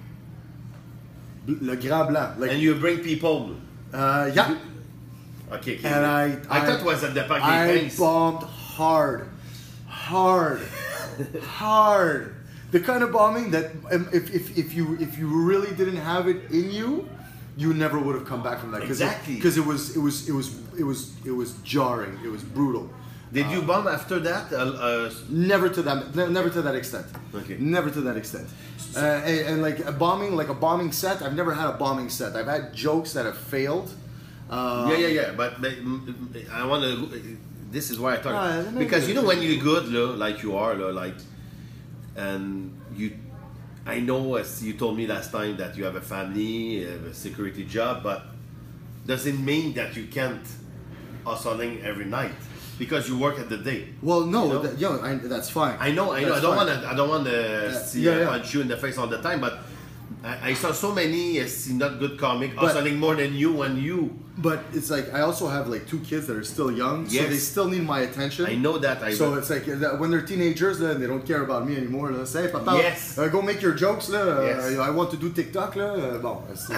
Le Grand Blanc. Like, And you bring people. uh, yeah. Okay, okay. And I, I, thought it was at the Parc des I Princes. bombed hard, hard, hard. The kind of bombing that um, if, if, if you if you really didn't have it in you, you never would have come back from that. Cause Exactly. Because it, it was it was it was it was it was jarring. It was brutal. Did you bomb after that? Uh, uh, Never to that ne- never to that extent. Okay. Never to that extent. Uh, and, and like a bombing, like a bombing set. I've never had a bombing set. I've had jokes that have failed. Uh, yeah, yeah, yeah. But, but mm, mm, I want to. This is why I thought Ah, let me because get you know it. when you're good, lo, like you are, lo, like, and you. I know, as you told me last time, that you have a family, you have a security job, but doesn't mean that you can't hustling every night because you work at the day. Well, no, You know? that, yeah, I, that's fine. I know, I know. That's I don't fine. want to. I don't want to see yeah, uh, yeah. punch you in the face all the time. But I, I saw so many uh, see not good comic But- hustling more than you and you. But it's like I also have like two kids that are still young, so Yes. they still need my attention. I know that. I So it's like uh, that when they're teenagers, then they don't care about me anymore. They'll say, "Papa, Yes. uh, go make your jokes." Là. Uh, Yes. I want to do TikTok. Là. Uh, bon, c'est-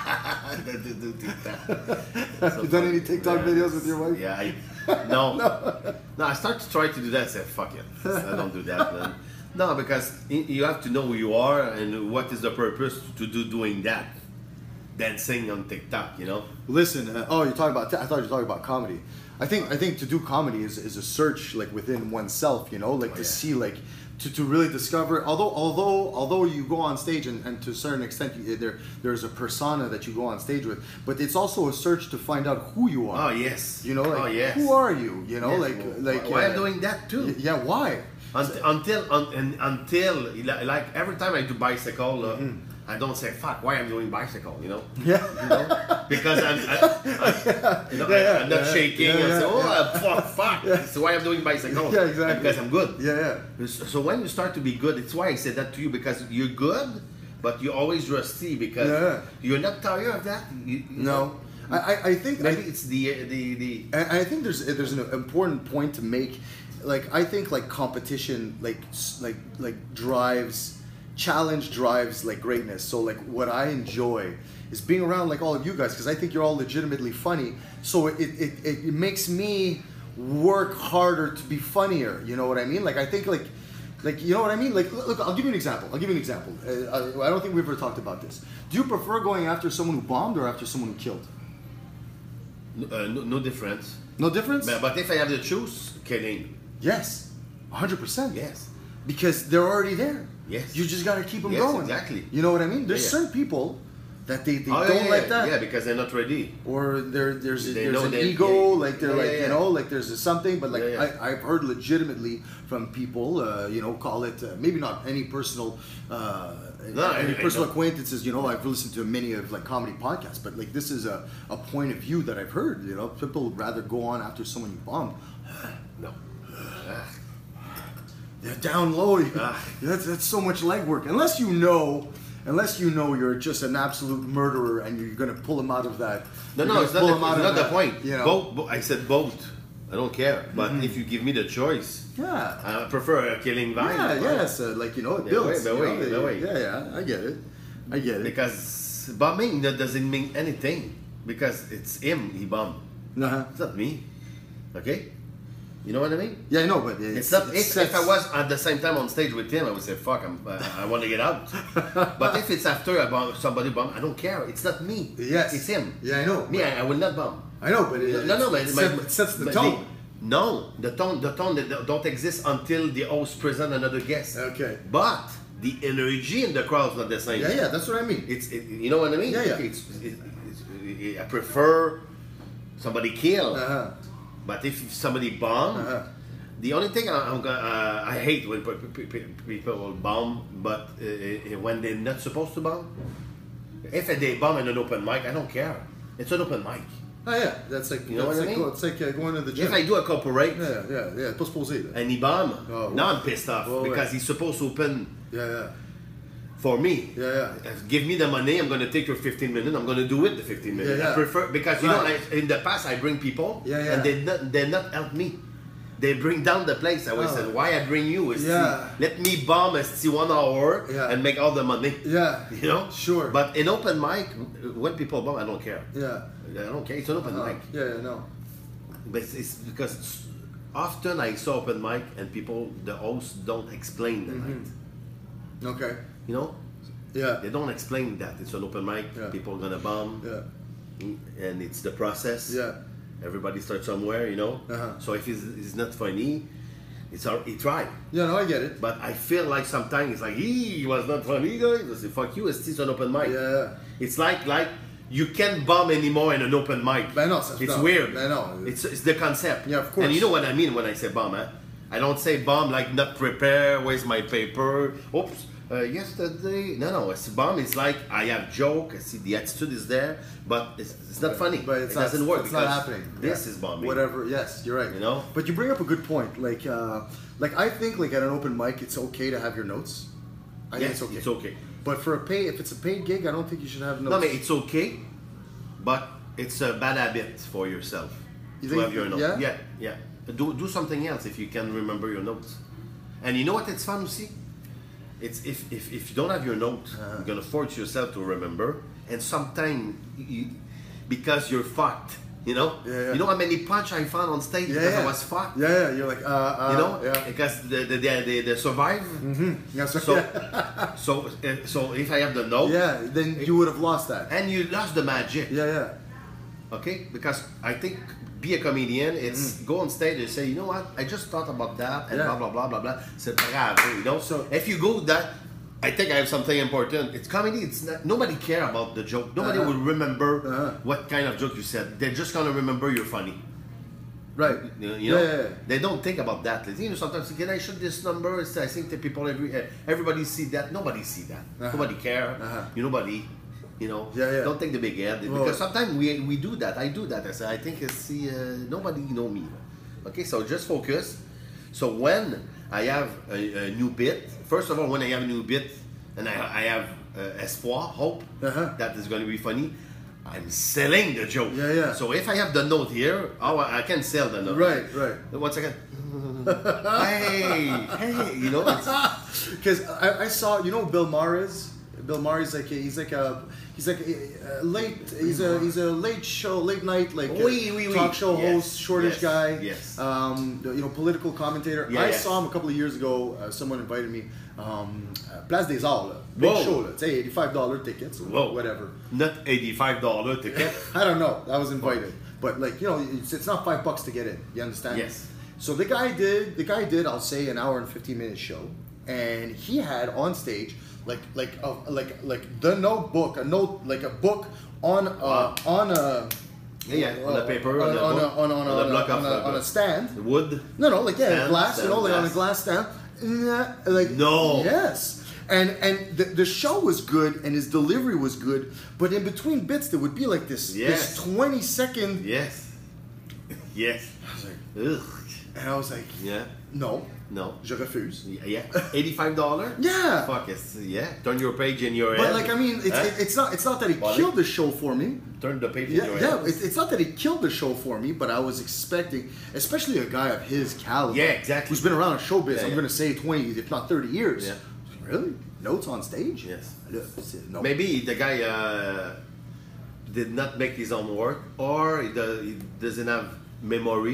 so you done any TikTok videos with your wife? Yeah, I, no. no, I start to try to do that. I said, "Fuck it, I don't do that." Man. No, because y- you have to know who you are and what is the purpose to do doing that. Dancing on TikTok, you know. Listen, uh, oh, you're talking about. I thought you were talking about comedy. I think I think to do comedy is, is a search like within oneself, you know, like Oh, to yeah. see like to, to really discover. Although although although you go on stage and, and to a certain extent you, there there's a persona that you go on stage with, but it's also a search to find out who you are. Oh yes. You know, like oh yes. who are you? You know, Yes. like like why uh, I'm doing that too? y- Yeah, why? Unt- until un- and until li- like every time I do bicycle, uh, Mm-hmm. I don't say fuck. Why I'm doing bicycle? You know, Yeah. you know? because I'm, I, I, you know, Yeah, I, yeah, I'm not yeah, shaking yeah, and yeah, say, oh yeah. uh, fuck, fuck. So why I'm doing bicycle? Yeah, exactly. Because I'm good. Yeah, yeah. So so when you start to be good, it's why I said that to you because you're good, but you're always rusty because Yeah. you're not tired of that. You, you know? No, I I, I think Maybe I, it's the the the. And I think there's there's an important point to make. Like I think like competition like s- like like drives challenge drives like greatness. So like what I enjoy is being around like all of you guys because I think you're all legitimately funny. So it, it, it, it makes me work harder to be funnier. You know what I mean? Like I think like like you know what I mean? Like look, I'll give you an example. I'll give you an example. Uh, I, I don't think we've ever talked about this. Do you prefer going after someone who bombed or after someone who killed? Uh, no, no difference. No difference? But, but if I have to choose, killing. Yes, one hundred percent. Yes. Because they're already there. Yes. You just got to keep them Yes, going. exactly. You know what I mean? There's Yeah, yeah. certain people that they, they Oh, don't yeah, like yeah, that. Yeah, because they're not ready. Or there, there's They there's know an they- ego, yeah, like they're yeah, like, yeah, you yeah. know, like there's a something, but like Yeah, yeah. I, I've heard legitimately from people, uh, you know, call it, uh, maybe not any personal, uh, No, any I- I personal know. acquaintances, you know, I've listened to many of like comedy podcasts, but like this is a, a point of view that I've heard, you know, people would rather go on after someone you bomb. No. Ah. They're down low. Ah. That's that's so much legwork. Unless you know, unless you know you're just an absolute murderer and you're gonna pull him out of that. No, you're no, gonna it's not, pull the, him out it's of not the that, point. You know? Both, bo- I said both. I don't care. But Mm-hmm. if you give me the choice, Yeah. I prefer a killing vibe. Yeah. Yes. Uh, like you know, it Yeah, builds. wait, but you know, wait, they- but wait. Yeah. Yeah. I get it. I get it. Because bombing that doesn't mean anything. Because it's him, he bombed. Uh-huh. It's not me. Okay? You know what I mean? Yeah, I know, but It's, it's, not. it's, If, if I was at the same time on stage with him, I would say, "Fuck, I'm, uh, I want to get out." But if it's after I bum, somebody bum, I don't care. It's not me. Yes. It's him. Yeah, I know. Me, I, I will not bum. I know, but it, No, no, but it, my- set- it sets the but tone. no, the tone, the tone that don't exist until the host present another guest. Okay. But the energy in the crowd is not the same. Yeah, yeah, that's what I mean. It's, it, you know what I mean? Yeah, yeah. It's, it, it's, I prefer somebody kill, Uh-huh. but if somebody bomb, Uh-huh. the only thing I, I'm gonna, uh, I hate when pe- pe- pe- people will bomb, but uh, uh, when they're not supposed to bomb. If they bomb in an open mic, I don't care. It's an open mic. Oh yeah, that's like You know that's what I like, mean? It's like uh, going to the gym. If I do a corporate Yeah, yeah, yeah. Pas supposé. là. and he bomb, Oh, now I'm pissed off oh, because ouais. he's supposed to open Yeah, yeah, for me. yeah, yeah. Give me the money. I'm going to take your fifteen minutes. I'm going to do it the fifteen minutes. Yeah, yeah. I prefer because you Right. know I, in the past I bring people Yeah, yeah. and they not they not help me. They bring down the place. I always Oh. said, why I bring you is Yeah. let me bomb a see one hour Yeah. and make all the money. Yeah. You know, Sure. But in open mic, when people bomb, I don't care. Yeah. I don't care. It's an open Uh-huh. mic. Yeah, yeah, no. But it's, it's because often I saw open mic and people, the hosts don't explain the Mm-hmm. night. Okay. You know, Yeah. they don't explain that it's an open mic. Yeah. People are gonna bomb, Yeah. and it's the process. Yeah. Everybody starts somewhere, you know. Uh-huh. So if it's, it's not funny, it's our, he tried. Yeah, no, I get it. But I feel like sometimes it's like he was not funny, guys. I say fuck you. It's still an open mic. Yeah. It's like like you can't bomb anymore in an open mic. Ben non, ça, It's non. weird. Ben non. It's it's the concept. Yeah, of course. And you know what I mean when I say bomb, eh? I don't say bomb like not prepare. Where's my paper? Oops. Uh, yesterday, no, no. It's bomb. It's like I have joke. I see the attitude is there, but it's, it's not funny. But it's it not, doesn't work. It's not because happening. This Yeah. is bombing. Whatever. Yes, you're right. You know? But you bring up a good point. Like, uh, like I think like at an open mic, it's okay to have your notes. I think Yes, it's okay. it's okay. But for a pay, if it's a paid gig, I don't think you should have notes. No, but it's okay, but it's a bad habit for yourself You to think- have your notes. yeah? yeah, yeah. Do do something else if you can remember your notes. And you know what? It's fun to see. It's if if, if you don't have your notes, Uh-huh. you're gonna force yourself to remember. And sometimes you, because you're fucked, you know. Yeah, yeah. You know how many punch I found on stage Yeah, because yeah. I was fucked. Yeah, yeah. You're like, uh, uh You know, Yeah. because the the the, the, the survive. Mm-hmm. Yeah, so, So yeah. so uh, so if I have the note, yeah, then you would have lost that. and you lost the magic. Yeah, yeah. Okay, because I think be a comedian, it's go on stage and say, you know what, I just thought about that and Yeah. blah blah blah blah blah. C'est pas grave, you know. So- if you go that, I think I have something important. It's comedy. It's not, nobody care about the joke. Nobody Uh-huh. will remember Uh-huh. what kind of joke you said. They're just gonna remember you're funny. Right. You know, you know? Yeah, yeah, yeah. They don't think about that. You know, sometimes can I shoot this number? It's- I think the people every eh, everybody see that. Nobody see that. Uh-huh. Nobody care. Uh-huh. You nobody. You know. Yeah, yeah. Don't take the big head Well- because sometimes we we do that. I do that. I say I think it's see uh, nobody know me. Okay, so just focus. So when I have a, a new bit, first of all, when I have a new bit and I, I have uh, espoir, hope Uh-huh. that is going to be funny. I'm selling the joke. Yeah, yeah. So if I have the note here, oh, I can sell the note. Right, right. One second. hey, hey, you know, it's, Because I, I saw, you know, Bill Maher is. Bill Maher is like a, he's like a he's like a, a late he's a he's a late show late night like a Oui, oui, oui. talk show Yes, host shortish yes, guy yes. um you know political commentator. Yeah, I yes. saw him a couple of years ago. Uh, someone invited me. Um, uh, Place des Arts, là. Big Whoa. show, là. It's eighty-five dollar tickets, or Whoa. whatever. not eighty-five dollars ticket. I don't know. I was invited, but like you know, it's, it's not five bucks to get in. You understand? Yes. So the guy did. The guy did. I'll say an hour and fifteen minute show, and he had on stage like like a, like like the notebook, a note like a book on a, Wow. on a. Yeah, yeah, on a paper, on, on a on, a, book, on, a, on, a, on a on, block a, of, on, a, uh, on a stand. Wood. No, no, like yeah, Stand, glass, you stand, know, like on a glass. glass stand. Yeah, like No. yes, and and the, the show was good and his delivery was good, but in between bits there would be like this Yes. this twenty second. Yes. Yes. I was like, Ugh. and I was like, Yeah. no, No. je refuse. Yeah. eighty-five dollars? Yeah. Fuck it. Yeah. Turn your page in your But head. like I mean, it's Huh? it, it's not it's not that he Body? killed the show for me. Turn the page in Yeah, your yeah. head. It's, it's not that he killed the show for me, but I was expecting, especially a guy of his caliber, Yeah, exactly. who's been around in showbiz. Yeah, I'm yeah. gonna say twenty, if not thirty years. Yeah. Really? Notes on stage? Yes. I said, no. Maybe the guy uh, did not make his own work, or he, does, he doesn't have memory.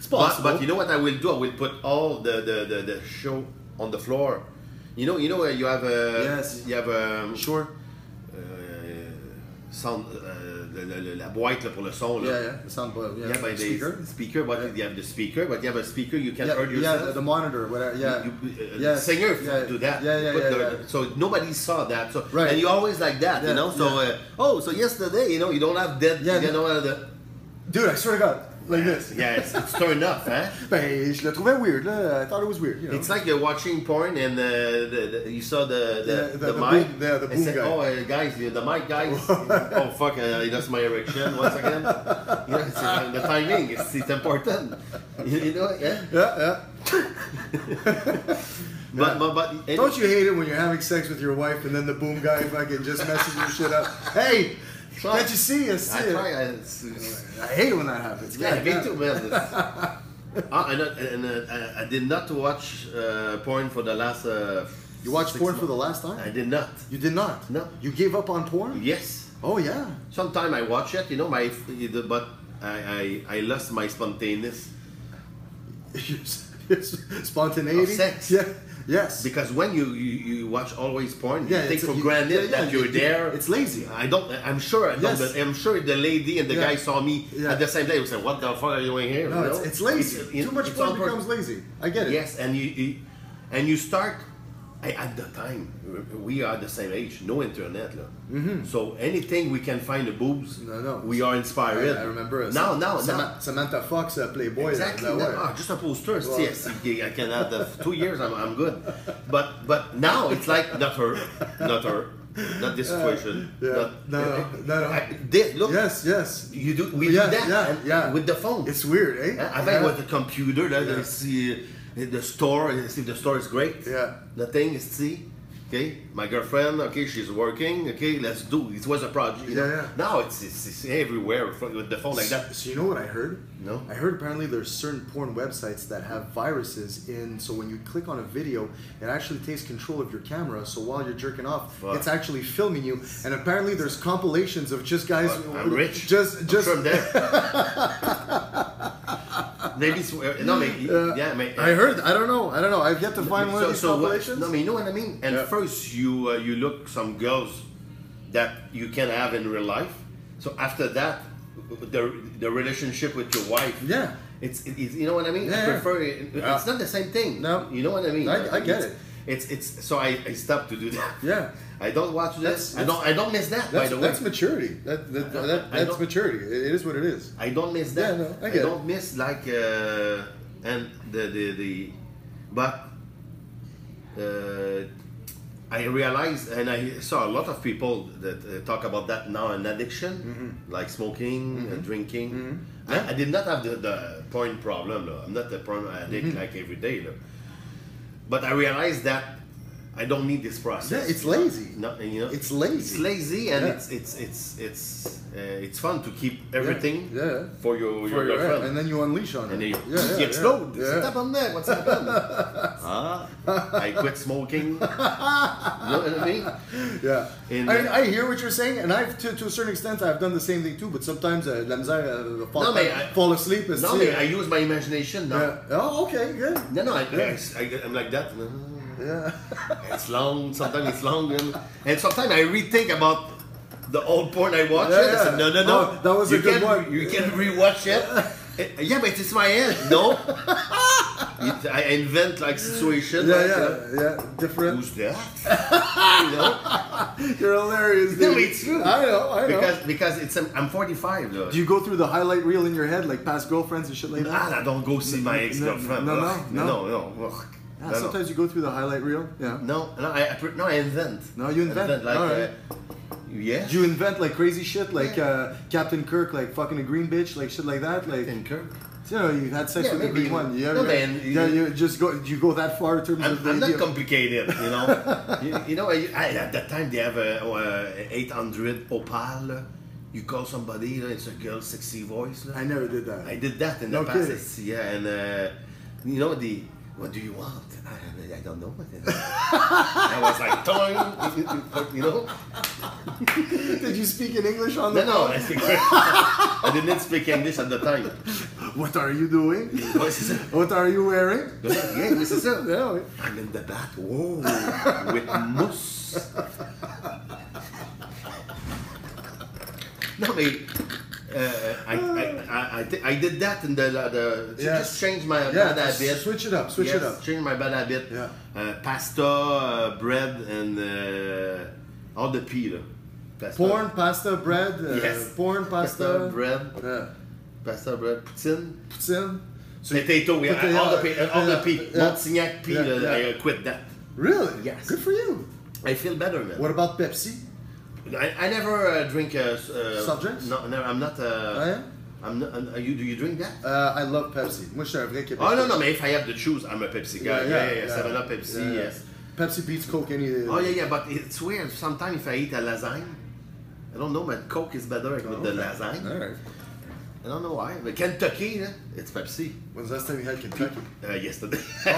It's But, possible. but you know what I will do? I will put all the, the, the, the show on the floor. You know, you know, you have a, Yes. you have a, Sure. euh, sound, euh, le- le- le- la boîte là, pour le son. Là. Yeah, yeah. The sound, yeah. Yeah, but Speaker. the speaker, but Yeah. you have the speaker, but you have a speaker, you can Yeah, hear yeah, yourself. the, the monitor, whatever. Yeah. You, you, uh, Yes, singer yeah, do that. yeah, yeah, Put yeah, the- yeah. So nobody saw that. So Right. and you always like that, Yeah, you know. So yeah. uh, oh, so yesterday, you know, you don't have dead. Yeah, you the- know, uh, the, Dude, I swear to God, like this. yeah, it's, it's turned off, huh? Ben, je le trouvais weird. Là. I thought it was weird. You know? It's like you're watching porn and uh, the, the, you saw the the, The- the- the, the mic. boom- the- the and boom said, guy. oh, uh, guys, the the mic guys. Oh fuck, uh, that's my erection. Once again, you know, it's, uh, the timing is it's important. You, you know, yeah. Yeah, But but but yeah. Don't you hate it when you're having sex with your wife and then the boom guy fucking just messes your shit up? Hey, Try. can't you see? I see I it. try. I, it's, it's, I hate it when that happens. yeah, God me damn. too, man. It's- Ah, and, uh, and uh, I- I did not watch uh, porn for the last. Uh, You watched six porn for the months. last time? I did not. You did not? No. You gave up on porn? Yes. Oh, yeah. Sometimes I watch it, you know, my but I I, I lost my spontaneous Spontaneity? Of sex. Yeah. Yes. because when you, you, you watch always porn, Yeah, you take it's- for you- granted yeah, yeah, that you're you- there. it's lazy. I don't. I'm sure. I don't, Yes. I'm sure the lady and the Yeah. guy saw me Yeah. at the same day. They said, "What the fuck are you doing here?" No, You it's, know? it's lazy. It's- you Too know, much it's porn on purpose. becomes lazy. I get it. Yes, and you, you and you start I, at the time. We are the same age. No internet, lah. Mm-hmm. So anything we can find the boobs. No, no. We are inspired. I, I remember. Uh, Now, now, Sam- now. Samantha Fox, uh, Playboy. Exactly. That no, way. ah, just a poster. Well- yes, I can have the two years. I'm, I'm good. But but now it's like not her, not her, not this situation. yeah. Not, No, no, no, no. I, this, look, Yes, yes. you do. We Yeah, do that. yeah, and- yeah. With the phone. It's weird, eh? I think Yeah. with the computer, that Yeah. you see uh, the store. You see the store is great. Yeah. The thing is see. Okay, my girlfriend. Okay, she's working. Okay, let's do. It was a project. you Yeah, know. yeah. Now it's, it's it's everywhere with the phone like that. So you know what I heard? No. I heard apparently there's certain porn websites that have viruses in, so when you click on a video, it actually takes control of your camera. So while you're jerking off, Fuck. it's actually filming you. And apparently there's compilations of just guys. Fuck, I'm rich. Just, I'm just. sure I'm there. Maybe it's, no, maybe, Uh, yeah, maybe, I heard. I don't know. I don't know. I've yet to find one of so, these so what, compilations. no, I mean, you know what I mean. And Yeah. first, you uh, you look some girls that you can have in real life. So after that, the the relationship with your wife. Yeah. It's, it, it's you know what I mean. Yeah, I yeah. prefer it. Yeah. It's not the same thing. No. you know what I mean. I- I get It's- it. It's it's so I, I stopped to do that. Yeah. I don't watch That's- this. I that's- don't I don't miss that. By That's, the way, that's maturity. That, that, I- that, I that's don't- maturity. It it is what it is. I don't miss that. Yeah, no, I get it. don't miss like uh, and the the the, but uh, I realized and I saw a lot of people that uh, talk about that now an addiction, Mm-hmm. like smoking, uh, drinking. I, I did not have the, the porn problem. Though. I'm not a porn addict Mm-hmm. like every day. Though. But I realized that I don't need this process. Yeah, it's lazy. No, you know, It's lazy. It's lazy, and Yeah. it's it's it's it's uh, it's fun to keep everything Yeah. yeah. for your For your your- girlfriend. and then you unleash on And then it. you, yeah, yeah, you explode. Yeah. Sit up on there. What's happened? ah, I quit smoking. You know what I mean? Yeah. In I, the- I hear what you're saying, and I've to, to a certain extent I've done the same thing too. But sometimes uh, la misère, uh, fall, No, mais I- fall asleep. Is No, man, I use my imagination now. yeah. Oh, okay, good. No, no, I, Yeah. I, I, am like that. Yeah. It's long. Sometimes it's long, and, and sometimes I rethink about the old porn I watched. Yeah, I said, yeah. no, no, no. Oh, that was a you good can, one. You can rewatch it. Eh, yeah, but it's my head. No. It- I invent like situation. Yeah, like, yeah, uh, yeah. Different. Who's that? you know? You're hilarious. No, Dude. it's true. I know. I know. Because because it's um, I'm forty-five. Though. Do you go through the highlight reel in your head, like past girlfriends and shit like that? Ah, I don't go see my No, ex-girlfriend. no, no, Ugh. no. no, no. Ugh. Yeah, No, no. sometimes you go through the highlight reel. Yeah. No, no, I, I pre- no, I invent. No, you invent. like, Alright. uh, yeah. Do you invent like crazy shit, like uh, Captain Kirk, like fucking a green bitch, like shit like that, like in Kirk. you know, you had sex Yeah, with the maybe. green one. You No, ever, man, yeah, you- you just go. You go that far in terms I'm, of the I'm not idea of- complicated, you know. you, you know, I, I, at that time they have a, a eight hundred Opal. You call somebody, it's a girl, sexy voice. I never did that. I did that in No the past. kidding. It's- Yeah, and uh, you know the. What do you want? I, I don't know. I was like, toing, you know. Did you speak in English on the No, no, I, speak, I didn't speak English at the time. What are you doing? Ouais, c'est ça. What are you wearing? Yeah, oui, c'est ça. Yeah, oui. I'm in the bath. Whoa, with mousse. No, mais uh, I, I, I, I, th- I did that in the, the to Yes. just change my Yeah, bad just habit. switch it up, switch yes, it up. Change my bad habit. Yeah. Uh, pasta, uh, bread, and uh, all the pea. Là. Pasta. Porn, pasta, bread. Uh, Yes. Porn, pasta. Pasta, bread, Yeah. pasta, bread, poutine. Poutine. So Potato, yeah, Potato, all the pea, all the yeah, pea. yeah. Montignac pea, Yeah, uh, yeah. I uh, quit that. Really? Yes. Good for you. I feel better, man. What about Pepsi? I, I never uh, drink uh, uh, Soft drinks? No, no, I'm not. Uh, Oh, yeah? I'm not. Uh, you do you drink that? Uh, I love Pepsi. Moi, je suis un vrai Québécois. Oh no, no, but if I have to choose, I'm a Pepsi guy. Yeah, yeah, yeah. Seven Up, Pepsi, yeah, yeah. yes. Pepsi beats Coke any day. Oh yeah, yeah, but it's weird. Sometimes if I eat a lasagne, I don't know, but Coke is better with Oh, the okay. lasagne. All right. I don't know why. But Kentucky, eh, it's Pepsi. When's the last time you had Kentucky? Uh, yesterday.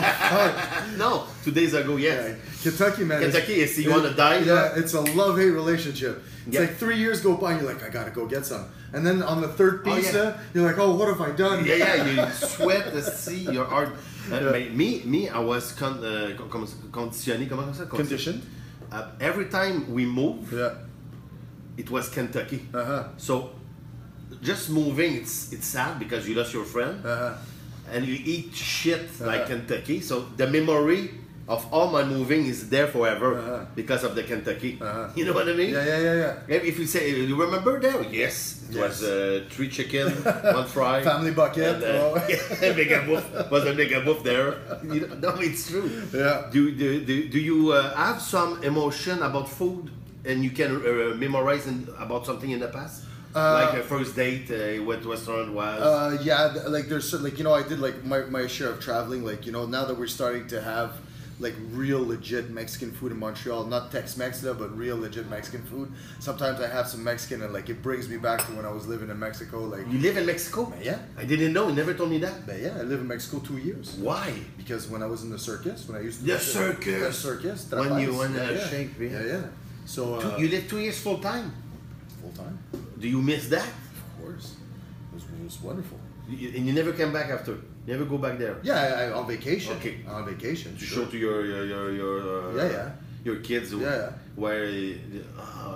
Oh, No, two days ago, yeah. yes. Kentucky, man. Kentucky is- is you wanna die, Yeah, huh? it's a love-hate relationship. It's Yeah. like three years go by, and you're like, I gotta go get some. And then on the third Oh, pizza, yeah. you're like, oh, what have I done? Yeah, yeah, you sweat the sea, your heart. Uh, Yeah. Me, me, I was con, uh, con, conditionné, comment on dit ça? Condi- Conditioned? Uh, every time we move, Yeah. it was Kentucky. Uh-huh. So just moving, it's it's sad because you lost your friend, Uh-huh. and you eat shit like Uh-huh. Kentucky. So the memory of all my moving is there forever Uh-huh. because of the Kentucky. Uh-huh. You know what I mean? Yeah, yeah, yeah, yeah. If you say, you remember there? Yes, it Yes. was uh, three chicken, one fry, Family bucket. and, uh, Oh. mega buff was a mega buff there. You know, no, it's true. Yeah. Do do do, do you uh, have some emotion about food, and you can uh, memorize in, about something in the past, Uh, like a first date, uh, what restaurant was? Uh, yeah, th- like there's certain- like you know I did like my, my share of traveling. Like you know now that we're starting to have like real legit Mexican food in Montreal, not Tex-Mex stuff, but real legit Mexican food. Sometimes I have some Mexican and like it brings me back to when I was living in Mexico. Like you live in Mexico? yeah, I didn't know. You never told me that. but yeah, I lived in Mexico two years Why? because when I was in the circus, when I used to The the circus. the circus, When you trapeze, went yeah, in yeah. shape, yeah. yeah, yeah. So uh, Two- you lived two years full time. full time, Do you miss that? of course. It was, it was wonderful. You, and you never came back after. You never go back there. Yeah, I, I, on vacation. Okay. On vacation. To sure. show to your your your your uh, Yeah, yeah. your kids Yeah, yeah. where uh,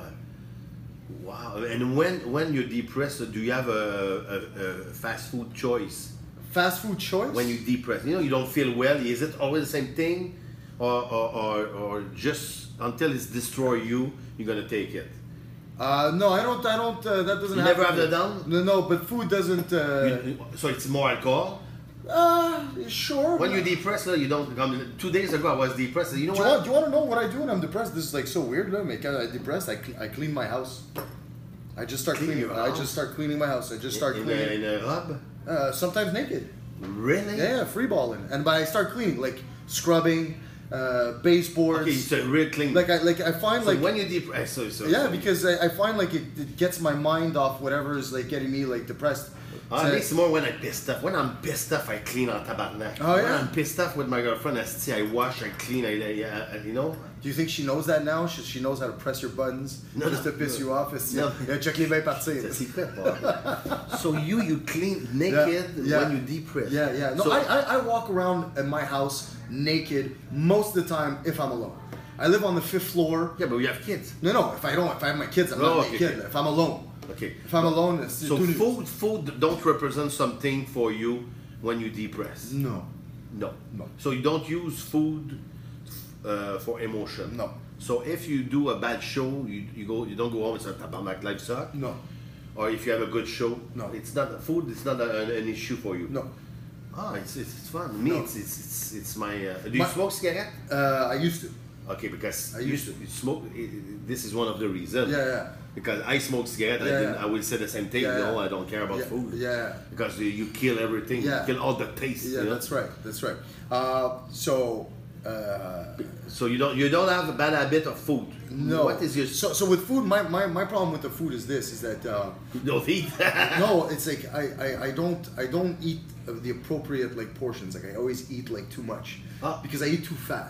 wow. And when when you're depressed, do you have a, a, a fast food choice Fast food choice. when you're depressed? You know, you don't feel well. Is it always the same thing, or or, or, or just until it's destroy you, you're gonna take it? Uh, no, I don't. I don't. Uh, that doesn't. You happen. never have that down? No, no. But food doesn't. Uh, You- so it's more alcohol. uh sure. When you're depressed, you don't come. Two days ago, I was depressed. You know do you, what? want, do you want to know what I do when I'm depressed? This is like so weird. Let me. I'm depressed. I, cl- I clean my house. I just start Clean cleaning. your I house? just start cleaning my house. I just start in, a, cleaning. in a rub. Uh, sometimes naked. Really? Yeah, free balling. And by I start cleaning, like scrubbing, uh, baseboards. Okay, so real clean. Like I like I find so like when you're depressed, so, so yeah, so- because I, I find like it, it gets my mind off whatever is like getting me like depressed. Ah, So- at least more when I'm pissed off. When I'm pissed off, I clean on tabarnak. Oh, When yeah? I'm pissed off with my girlfriend, I, see, I wash, I clean, I, I, I you know. Do you think she knows that now? She, she knows how to press your buttons No, just no, to piss no. you off. It's, No. yeah, check les mains partir. C'est secret, pas. So you you clean naked Yeah. when you're depressed. Yeah, yeah. No, So- I, I, I walk around in my house naked most of the time if I'm alone. I live on the fifth floor. Yeah, but we have kids. No, no. If I don't, if I have my kids, I'm Oh, not okay, naked. okay. If I'm alone, Okay. if I'm alone, it's So too- food food don't represent something for you when you're depressed. No, No. No. So you don't use food uh, for emotion. No. So if you do a bad show, you, you go you don't go home and say tabarnak life suck. no, Or if you have a good show, No. it's not food. It's not a, an, an issue for you. no. Ah, it's, it's, it's fun. Me, No. it's, it's it's it's my. Uh, do you My- smoke cigarette? Uh, I used to. Okay, because I you used s- you smoke. i- i- This is one of the reasons. Yeah, yeah. Because I smoke cigarette, I, Yeah, didn't, yeah. I will say the same thing. Yeah, no, yeah. I don't care about Yeah, food. yeah. Because you, you kill everything. Yeah. You kill all the taste. Yeah, you know? that's right. That's right. Uh, so. Uh, So you don't you don't have a bad habit of food. no. What is your so so with food? My, my, my problem with the food is this: is that uh, you don't eat? no, it's like I, I, I don't I don't eat of the appropriate like portions. Like I always eat like too much Ah. because I eat too fast.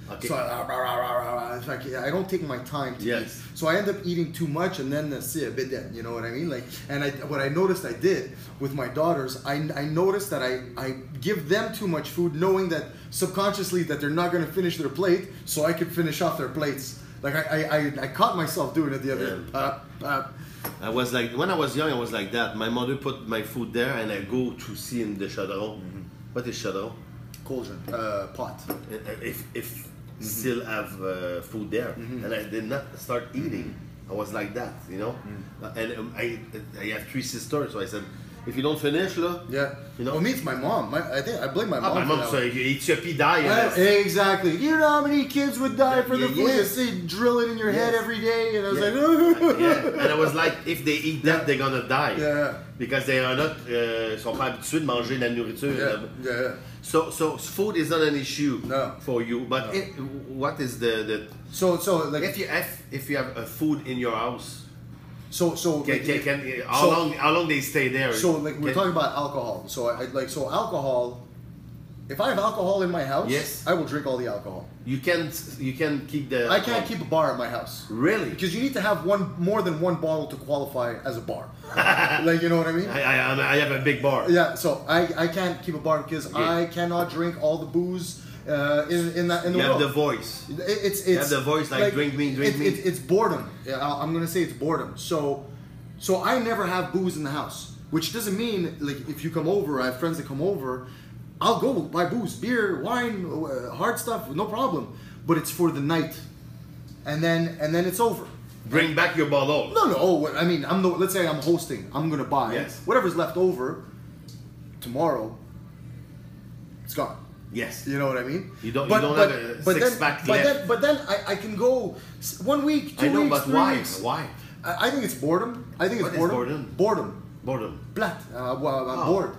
Okay. So I, rah, rah, rah, rah, rah. It's like I don't take my time to Yes. eat. So I end up eating too much, and then that's it, a bit dead. You know what I mean? Like, and I, what I noticed I did with my daughters, I, I noticed that I, I give them too much food, knowing that subconsciously that they're not going to finish their plate, so I could finish off their plates. Like I, I, I, I caught myself doing it the other day. Yeah. Pop, pop. I was like, when I was young, I was like that. My mother put my food there, and I go to see in the chaudron. Mm-hmm. What is chaudron? Cauldron, uh, pot. If if still have uh, food there, and I did not start eating. I was like that, you know. And um, I I have three sisters, so I said, if you don't finish, lah, Yeah. You know? Well, me, it's my mom. My, I think I blame my ah, mom. my for mom that said, one. eat your pee die. Yeah, exactly. You know how many kids would die for the Yeah, food? yeah. You see, drill it in your head Yes. every day, and I was Yeah. like, Yeah, and I was like, if they eat that, Yeah. they're gonna die. Yeah. Because they are not, uh, sont pas habitués de manger de la nourriture. yeah, yeah. So, so food is not an issue No. for you. But No. it, what is the, the So, so like, if you have if you have a food in your house, so, so, can, like, can, can, how so- long how long they stay there? so, like, we're Can- talking about alcohol. So, I, I like, so alcohol. If I have alcohol in my house, Yes. I will drink all the alcohol. You can you can keep the. I can't keep a bar at my house. Really? Because you need to have one more than one bottle to qualify as a bar. Like, you know what I mean? I, I I'm- I have a big bar. Yeah, so I, I can't keep a bar because Okay. I cannot drink all the booze uh, in in that in the You have world. the voice. It- it's it's You have the voice like, drink me, drink it- me. it- it's boredom. Yeah, I- I'm gonna say it's boredom. So, so I never have booze in the house, which doesn't mean like if you come over, I have friends that come over, I'll go buy booze, beer, wine, uh, hard stuff, no problem. But it's for the night, and then and then it's over. Bring back your bottle. No, no. what- I mean, I'm the. Let's say I'm hosting. I'm gonna buy Yes. whatever's left over tomorrow. It's gone. Yes. You know what I mean? You don't- you don't have a six-pack then, but left. then, but then I, I can go s- one week, two I know, weeks, but three why? weeks. Why? I, I think it's boredom. I think it's What is boredom. boredom? Boredom. Boredom. Blat. Uh, well, I'm Oh. bored.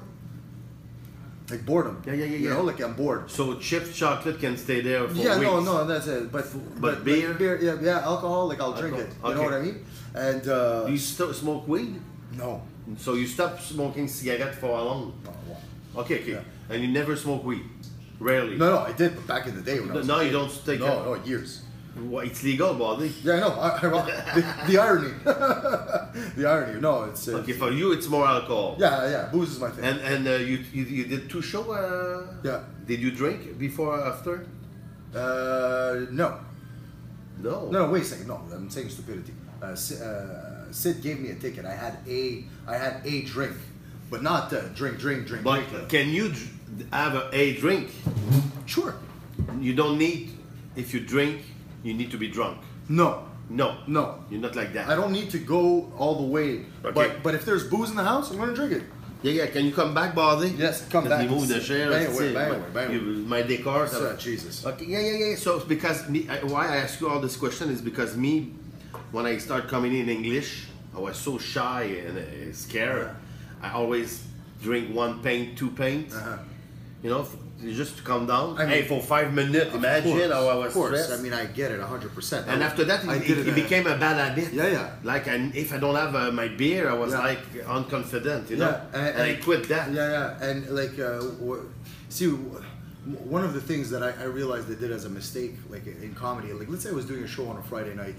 Like boredom. Yeah, yeah, yeah, You yeah. know, like I'm bored. So chips chocolate can stay there for Yeah, weeks. no, no, that's it. But But beer? beer, yeah, yeah, alcohol. Like I'll drink it. Alcohol. You know Okay. what I mean? And uh, You still smoke weed? no. So you stopped smoking cigarette for how long? Oh, wow. Okay, okay. Yeah. And you never smoke weed? Rarely? No, no, I did, but back in the day when I was No, a you kid. don't take No, it. no, years. Well, it's legal, buddy. Yeah, I know. I, I, the, the irony. The irony. No, it's, it's Okay, for you it's more alcohol. yeah, yeah. Booze is my thing. And and uh, you, you you did two show. Uh, Yeah. Did you drink before or after? uh, no, No. no, no. Wait a second. No, I'm saying stupidity. Uh, Sid, uh, Sid gave me a ticket. I had a, I had a drink, but not uh, drink, drink, drink, But drink. can you dr- have a, a drink? Sure. You don't need. If you drink, you need to be drunk. No, No. no. You're not like that. I don't need to go all the way. Okay. But but if there's booze in the house, I'm gonna drink it. Yeah, yeah. Can you come back, buddy? Yes, come back. You move the chair. Bang that's away, it. bang My- away, bang you- My decor. Uh, Jesus. Okay, yeah, yeah, yeah. So it's because me, I, why I ask you all this question is because me, when I start coming in English, I was so shy and uh, scared. I always drink one pint, two pints. Uh-huh. You know, f- just to calm down. I mean- hey, for five minutes, imagine Of course, how I was Of course. stressed. I mean, I get it one hundred percent. And after that, I it, did it, it, uh, became a bad habit. Yeah, yeah. Like, I, if I don't have uh, my beer, I was Yeah. like unconfident, you know. Yeah, and- and, I and- quit that. Yeah, yeah, and like, uh, wh- see, wh- one of the things that I, I realized I did as a mistake, like in comedy, like let's say I was doing a show on a Friday night.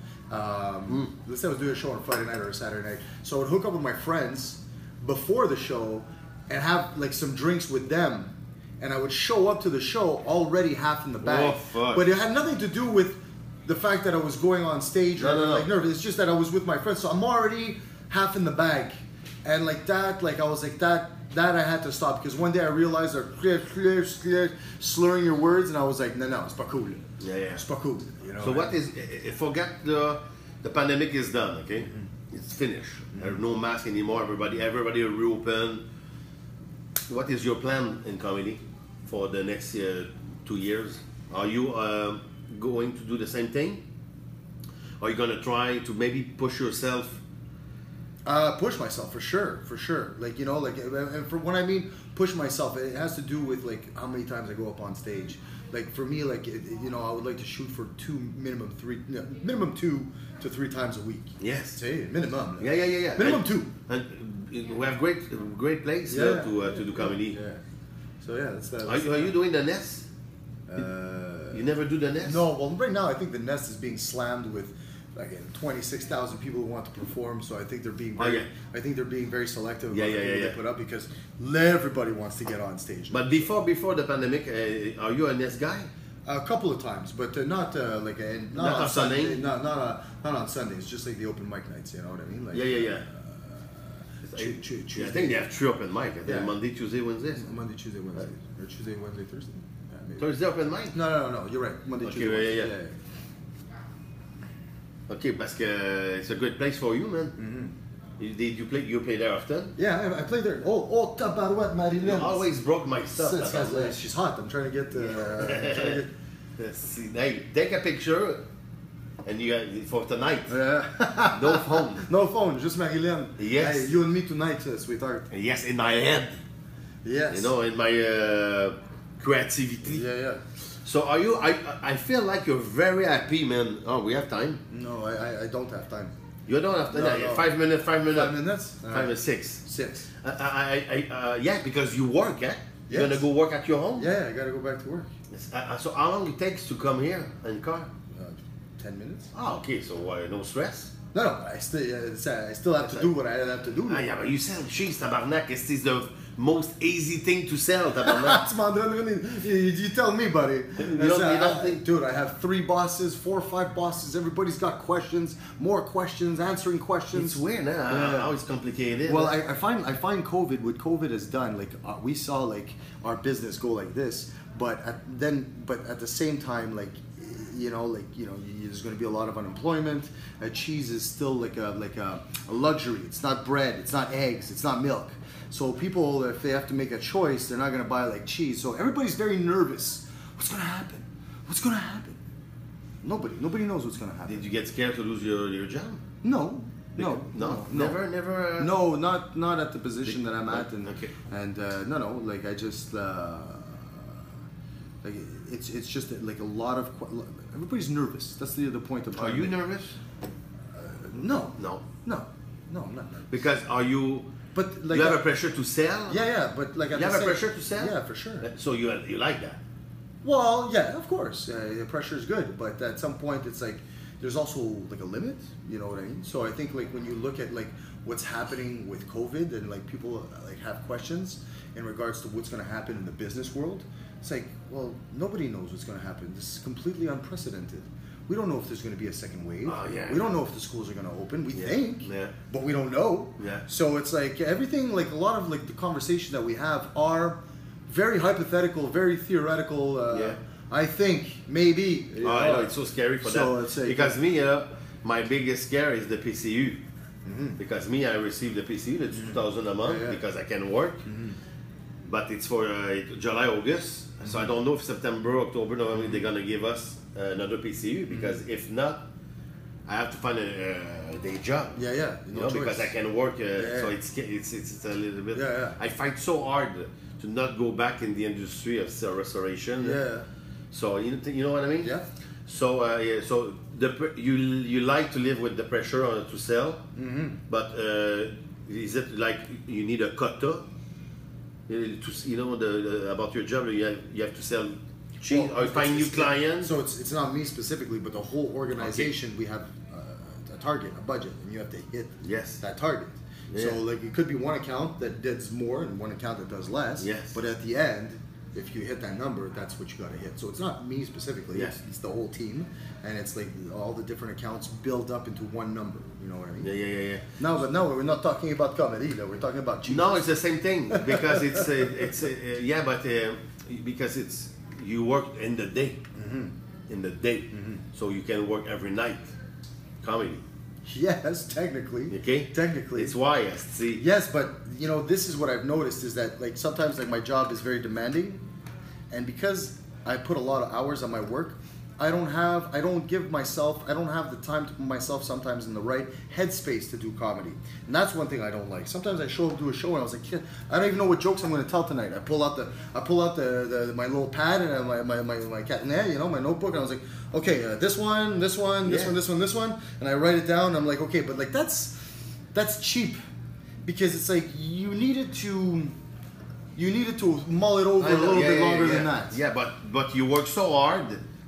Um, Let's say I was doing a show on a Friday night or a Saturday night, so I would hook up with my friends before the show and have like some drinks with them, and I would show up to the show already half in the bag. Oh, fuck. But it had nothing to do with the fact that I was going on stage or No, no, no. like nervous. It's just that I was with my friends, so I'm already half in the bag, and like that, like I was like that. That I had to stop because one day I realized they're clear, clear, clear, slurring your words, and I was like, no, no, it's pas cool. Yeah, yeah. It's pas cool. You know. So what is? I- I- Forget the the pandemic is done. Okay, Mm-hmm. it's finished. There's no mask anymore. Everybody, everybody are reopen. What is your plan in comedy for the next uh, two years? Are you uh, going to do the same thing? Are you gonna try to maybe push yourself? Uh, push myself for sure, for sure. Like you know, like and for when I mean push myself, it has to do with like how many times I go up on stage. Like for me, like it, you know, I would like to shoot for two minimum three, no, minimum two to three times a week. Yes. Say minimum. Yeah, yeah, yeah, yeah. Minimum and, two. And uh, we have great, great place Yeah, uh, to uh, yeah, to do comedy. Yeah. So yeah, that's that. Are you, are you doing the nest? Uh, You You never do the nest? No, well, right now I think the nest is being slammed with again twenty-six thousand people who want to perform. So I think they're being very, Oh, yeah. I think they're being very selective about Yeah, the yeah, people yeah, they yeah. put up because everybody wants to get on stage. But before before the pandemic, uh, are you a nest guy? A couple of times, but uh, not uh, like a, not, Not on on Sunday? Sunday, not not, uh, not on Sundays. Just like the open mic nights, you know what I mean? Like, Yeah, yeah, yeah. Tu- tu- Yeah, I Tuesday. think they have three open mic. I think Yeah. Monday, Tuesday, Wednesday. Monday, Tuesday, Wednesday, or Tuesday, Wednesday, Thursday. Yeah, maybe. Thursday open mic? No, no, no, no. You're right. Monday, Okay, Tuesday, yeah, Wednesday. yeah. Okay, parce que it's a good place for you, man. Mm-hmm. You, did you play? You play there often? Yeah, I, I played there. Oh, oh, tabarouette, You Marilyn. always broke my stuff. It's- it's- it's- she's hot. I'm trying to get. Uh, I'm trying to Let's see. Hey, take a picture, and you for tonight. get. Yeah. No phone. No phone. Just Marilyn. Yes. Hey, you and me tonight, uh, sweetheart. Yes, in my head. Yes. You know, in my uh, creativity. Yeah, yeah. So are you? I I feel like you're very happy, man. Oh, we have time. No, I, I, I don't have time. You don't have time. No, Yeah, no. Five minutes. Five minutes. Five minutes. Five minutes. Six. Six. Uh, I, I, I, uh, yeah, because you work, eh? You're Yes. gonna go work at your home. Yeah, I gotta go back to work. Yes. Uh, uh, so how long it takes to come here in car? Uh, Ten minutes. Ah, okay. So uh, no stress. No, no. I still, uh, it's, uh, I still have to do what I have to do. Ah, yeah, but you sell cheese, tabarnak. It's the most easy thing to sell, tabarnak. Come on, don't- you, you tell me, buddy. don't- It's, uh, you don't I- think- dude, I have three bosses, four or five bosses. Everybody's got questions, more questions, answering questions. It's weird, huh? Yeah. How it's complicated. Well, I, I find I find COVID what COVID has done. Like uh, we saw like our business go like this, but at, then but at the same time, like you know, like you know, you, there's going to be a lot of unemployment. Uh, cheese is still like a like a, a luxury. It's not bread. It's not eggs. It's not milk. So people, if they have to make a choice, they're not going to buy like cheese. So everybody's very nervous. What's going to happen? What's going to happen? Nobody. Nobody knows what's going to happen. Did you get scared to lose your, your job? No. No, no, never, never. Uh... No, not not at the position that I'm at, and Okay. and uh, no, no, like I just uh, like it's it's just like a lot of que- everybody's nervous. That's the other point I'm Are trying you to make. nervous? No, No. no, no, I'm not nervous. Because are you? But like you have I- a pressure to sell. yeah, yeah, but like at You the have a same- pressure to sell. Yeah, for sure. So you you like that? Well, yeah, of course, uh, the pressure is good, but at some point it's like there's also like a limit. You know what I mean? So I think like when you look at like what's happening with COVID and like people uh, like have questions in regards to what's going to happen in the business world, it's like, well, nobody knows what's going to happen. This is completely unprecedented. We don't know if there's going to be a second wave. Oh, yeah. We don't know if the schools are going to open. We Yeah. think, Yeah. but we don't know. Yeah. So it's like everything, like a lot of like the conversations that we have are very hypothetical, very theoretical. Uh, Yeah. I think maybe. you Oh, I know. know, it's so scary for So that. it's like- because me, uh, my biggest scare is the P C U. Mm-hmm. Because me, I receive the P C U, that's two thousand a month Yeah, yeah. because I can work. But it's for uh, July, August. So I don't know if September, October, November they're gonna give us uh, another P C U because if not, I have to find a, a day job. Yeah, yeah. You No know, choice. because I can work. Uh, Yeah. So it's, it's it's it's a little bit. Yeah, yeah. I fight so hard to not go back in the industry of uh, restoration. Yeah. So you know, you know what I mean? Yeah. So uh, yeah, so the pre- you you like to live with the pressure on to sell, Mm-hmm. but uh, is it like you need a quota? Uh, to s- you know the, the about your job you have, you have to sell cheese Well, or find it's- new it's- clients. So it's it's not me specifically, but the whole organization. We have uh, a target, a budget, and you have to hit Yes. that target. Yeah. So like it could be one account that does more and one account that does less. Yes. But at the end, if you hit that number, that's what you got to hit. So it's not me specifically. Yes. It's, it's the whole team, and it's like all the different accounts build up into one number. You know what I mean? Yeah, yeah, yeah, yeah. No, but no, we're not talking about comedy. Though. We're talking about cheese. No, it's the same thing because it's uh, it's uh, uh, yeah, but uh, because it's you work in the day, in the day, so you can work every night, comedy. Yes, technically. Okay, Technically. it's why I see. Yes, but you know, this is what I've noticed is that like sometimes like my job is very demanding, and because I put a lot of hours on my work, I don't have, I don't give myself, I don't have the time to put myself sometimes in the right headspace to do comedy, and that's one thing I don't like. Sometimes I show up to a show and I was like, "Kid, I don't even know what jokes I'm going to tell tonight." I pull out the, I pull out the, the my little pad and I, my my my my cat, you know, my notebook, and I was like, okay, uh, this one, this one, this Yeah. one, this one, this one, and I write it down. And I'm like, okay, but like that's that's cheap because it's like you needed to you needed to mull it over I a know, little yeah, bit yeah, longer yeah. than that. Yeah, but but you work so hard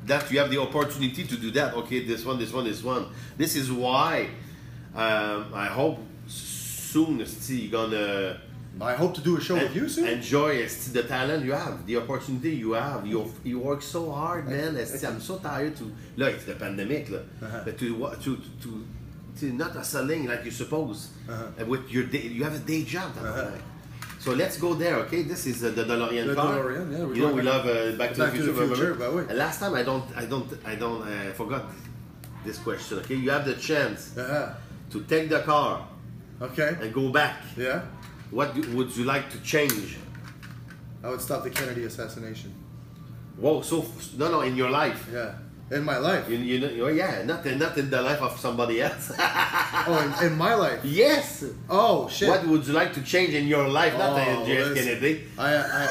that you have the opportunity to do that. Okay, this one, this one, this one. This is why um, I hope soon esti, you're gonna I hope to do a show with you soon. enjoy esti, the talent you have, the opportunity you have. You you work so hard, man. Esti, I'm so tired to. Là, it's the pandemic, là. Uh-huh. But to what to to. to not hustling like you're supposed. Uh-huh. And with your day, you have a day job. Uh-huh. So let's go there, okay? This is uh, the DeLorean The car. DeLorean, yeah, we're you know we talking- love uh, Back to Back the to Future. the Future, remember? but wait. And last time I don't, I don't, I don't, uh, I forgot this question. Okay, you have the chance Uh-huh. to take the car Okay. and go back. Yeah. What do, would you like to change? I would stop the Kennedy assassination. Whoa, so no, no, in your life. Yeah. In my life. You, you know, oh, yeah, not in, not in the life of somebody else. Oh, in, in my life. Yes. Oh shit. What would you like to change in your life? Not Oh, in J F listen. Kennedy. I. I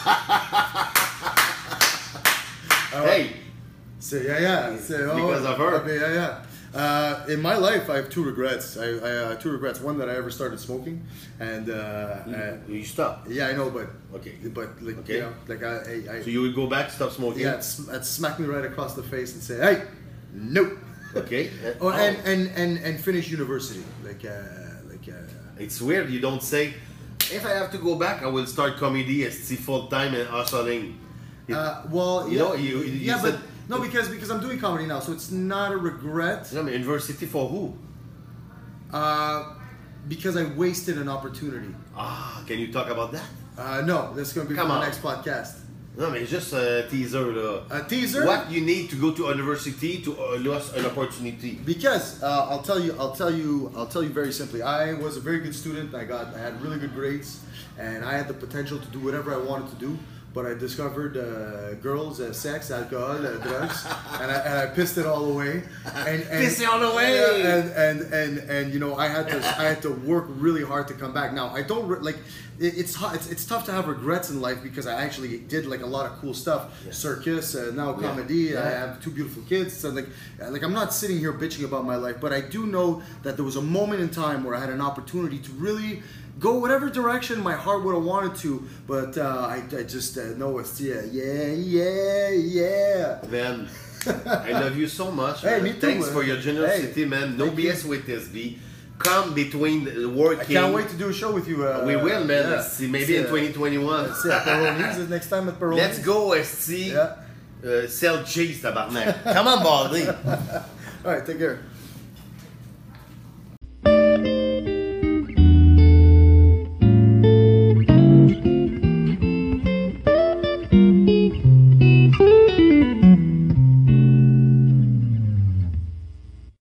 Hey, So yeah, yeah. So, Because of her. Okay, yeah, yeah. Uh, in my life, I have two regrets. I, I uh, two regrets. One that I ever started smoking, and uh, uh, you stop. yeah, I know, but Okay. but like Okay. you know, like I, I, I So you would go back, stop smoking. yeah, it's, it smack me right across the face and say, hey, nope. Okay. Oh, and, and and and finish university, like uh, like. Uh, It's weird you don't say, if I have to go back, I will start comedy as full time and hustling. It- Uh, well, You yeah, know, you- you yeah, said- but no, because because I'm doing comedy now, so it's not a regret. You know, university for who? Uh, because I wasted an opportunity. Ah, can you talk about that? Uh, no, that's going to be Come for on. the next podcast. No, but it's just a teaser. Là. A teaser. What you need to go to university to uh, lose an opportunity? Because uh, I'll tell you, I'll tell you, I'll tell you very simply. I was a very good student. I got, I had really good grades, and I had the potential to do whatever I wanted to do. But I discovered uh, girls, uh, sex, alcohol, uh, drugs, and I, and I pissed it all away. And, and Pissed it all away! Yeah, and, and and and you know, I had to I had to work really hard to come back. Now I don't re- like it, it's, hu- it's it's tough to have regrets in life because I actually did like a lot of cool stuff, circus, uh, now Yeah. comedy. I Yeah. have two beautiful kids. So like uh, like I'm not sitting here bitching about my life, but I do know that there was a moment in time where I had an opportunity to really go whatever direction my heart would have wanted to, but uh, I, I just uh, know it's yeah, yeah, yeah, yeah. Man, I love you so much. Hey, man. me too, Thanks man. for your generosity, Hey, man. No thank B S you. with this, B. Come between the I working. can't wait to do a show with you. Uh, We will, man. yeah. Let's see, maybe in See, uh, twenty twenty-one. Let's see at Peroni's next time at Peroni's. Let's go, S T. Yeah. Uh, sell cheese, tabarnak. Come on, body. All right, take care.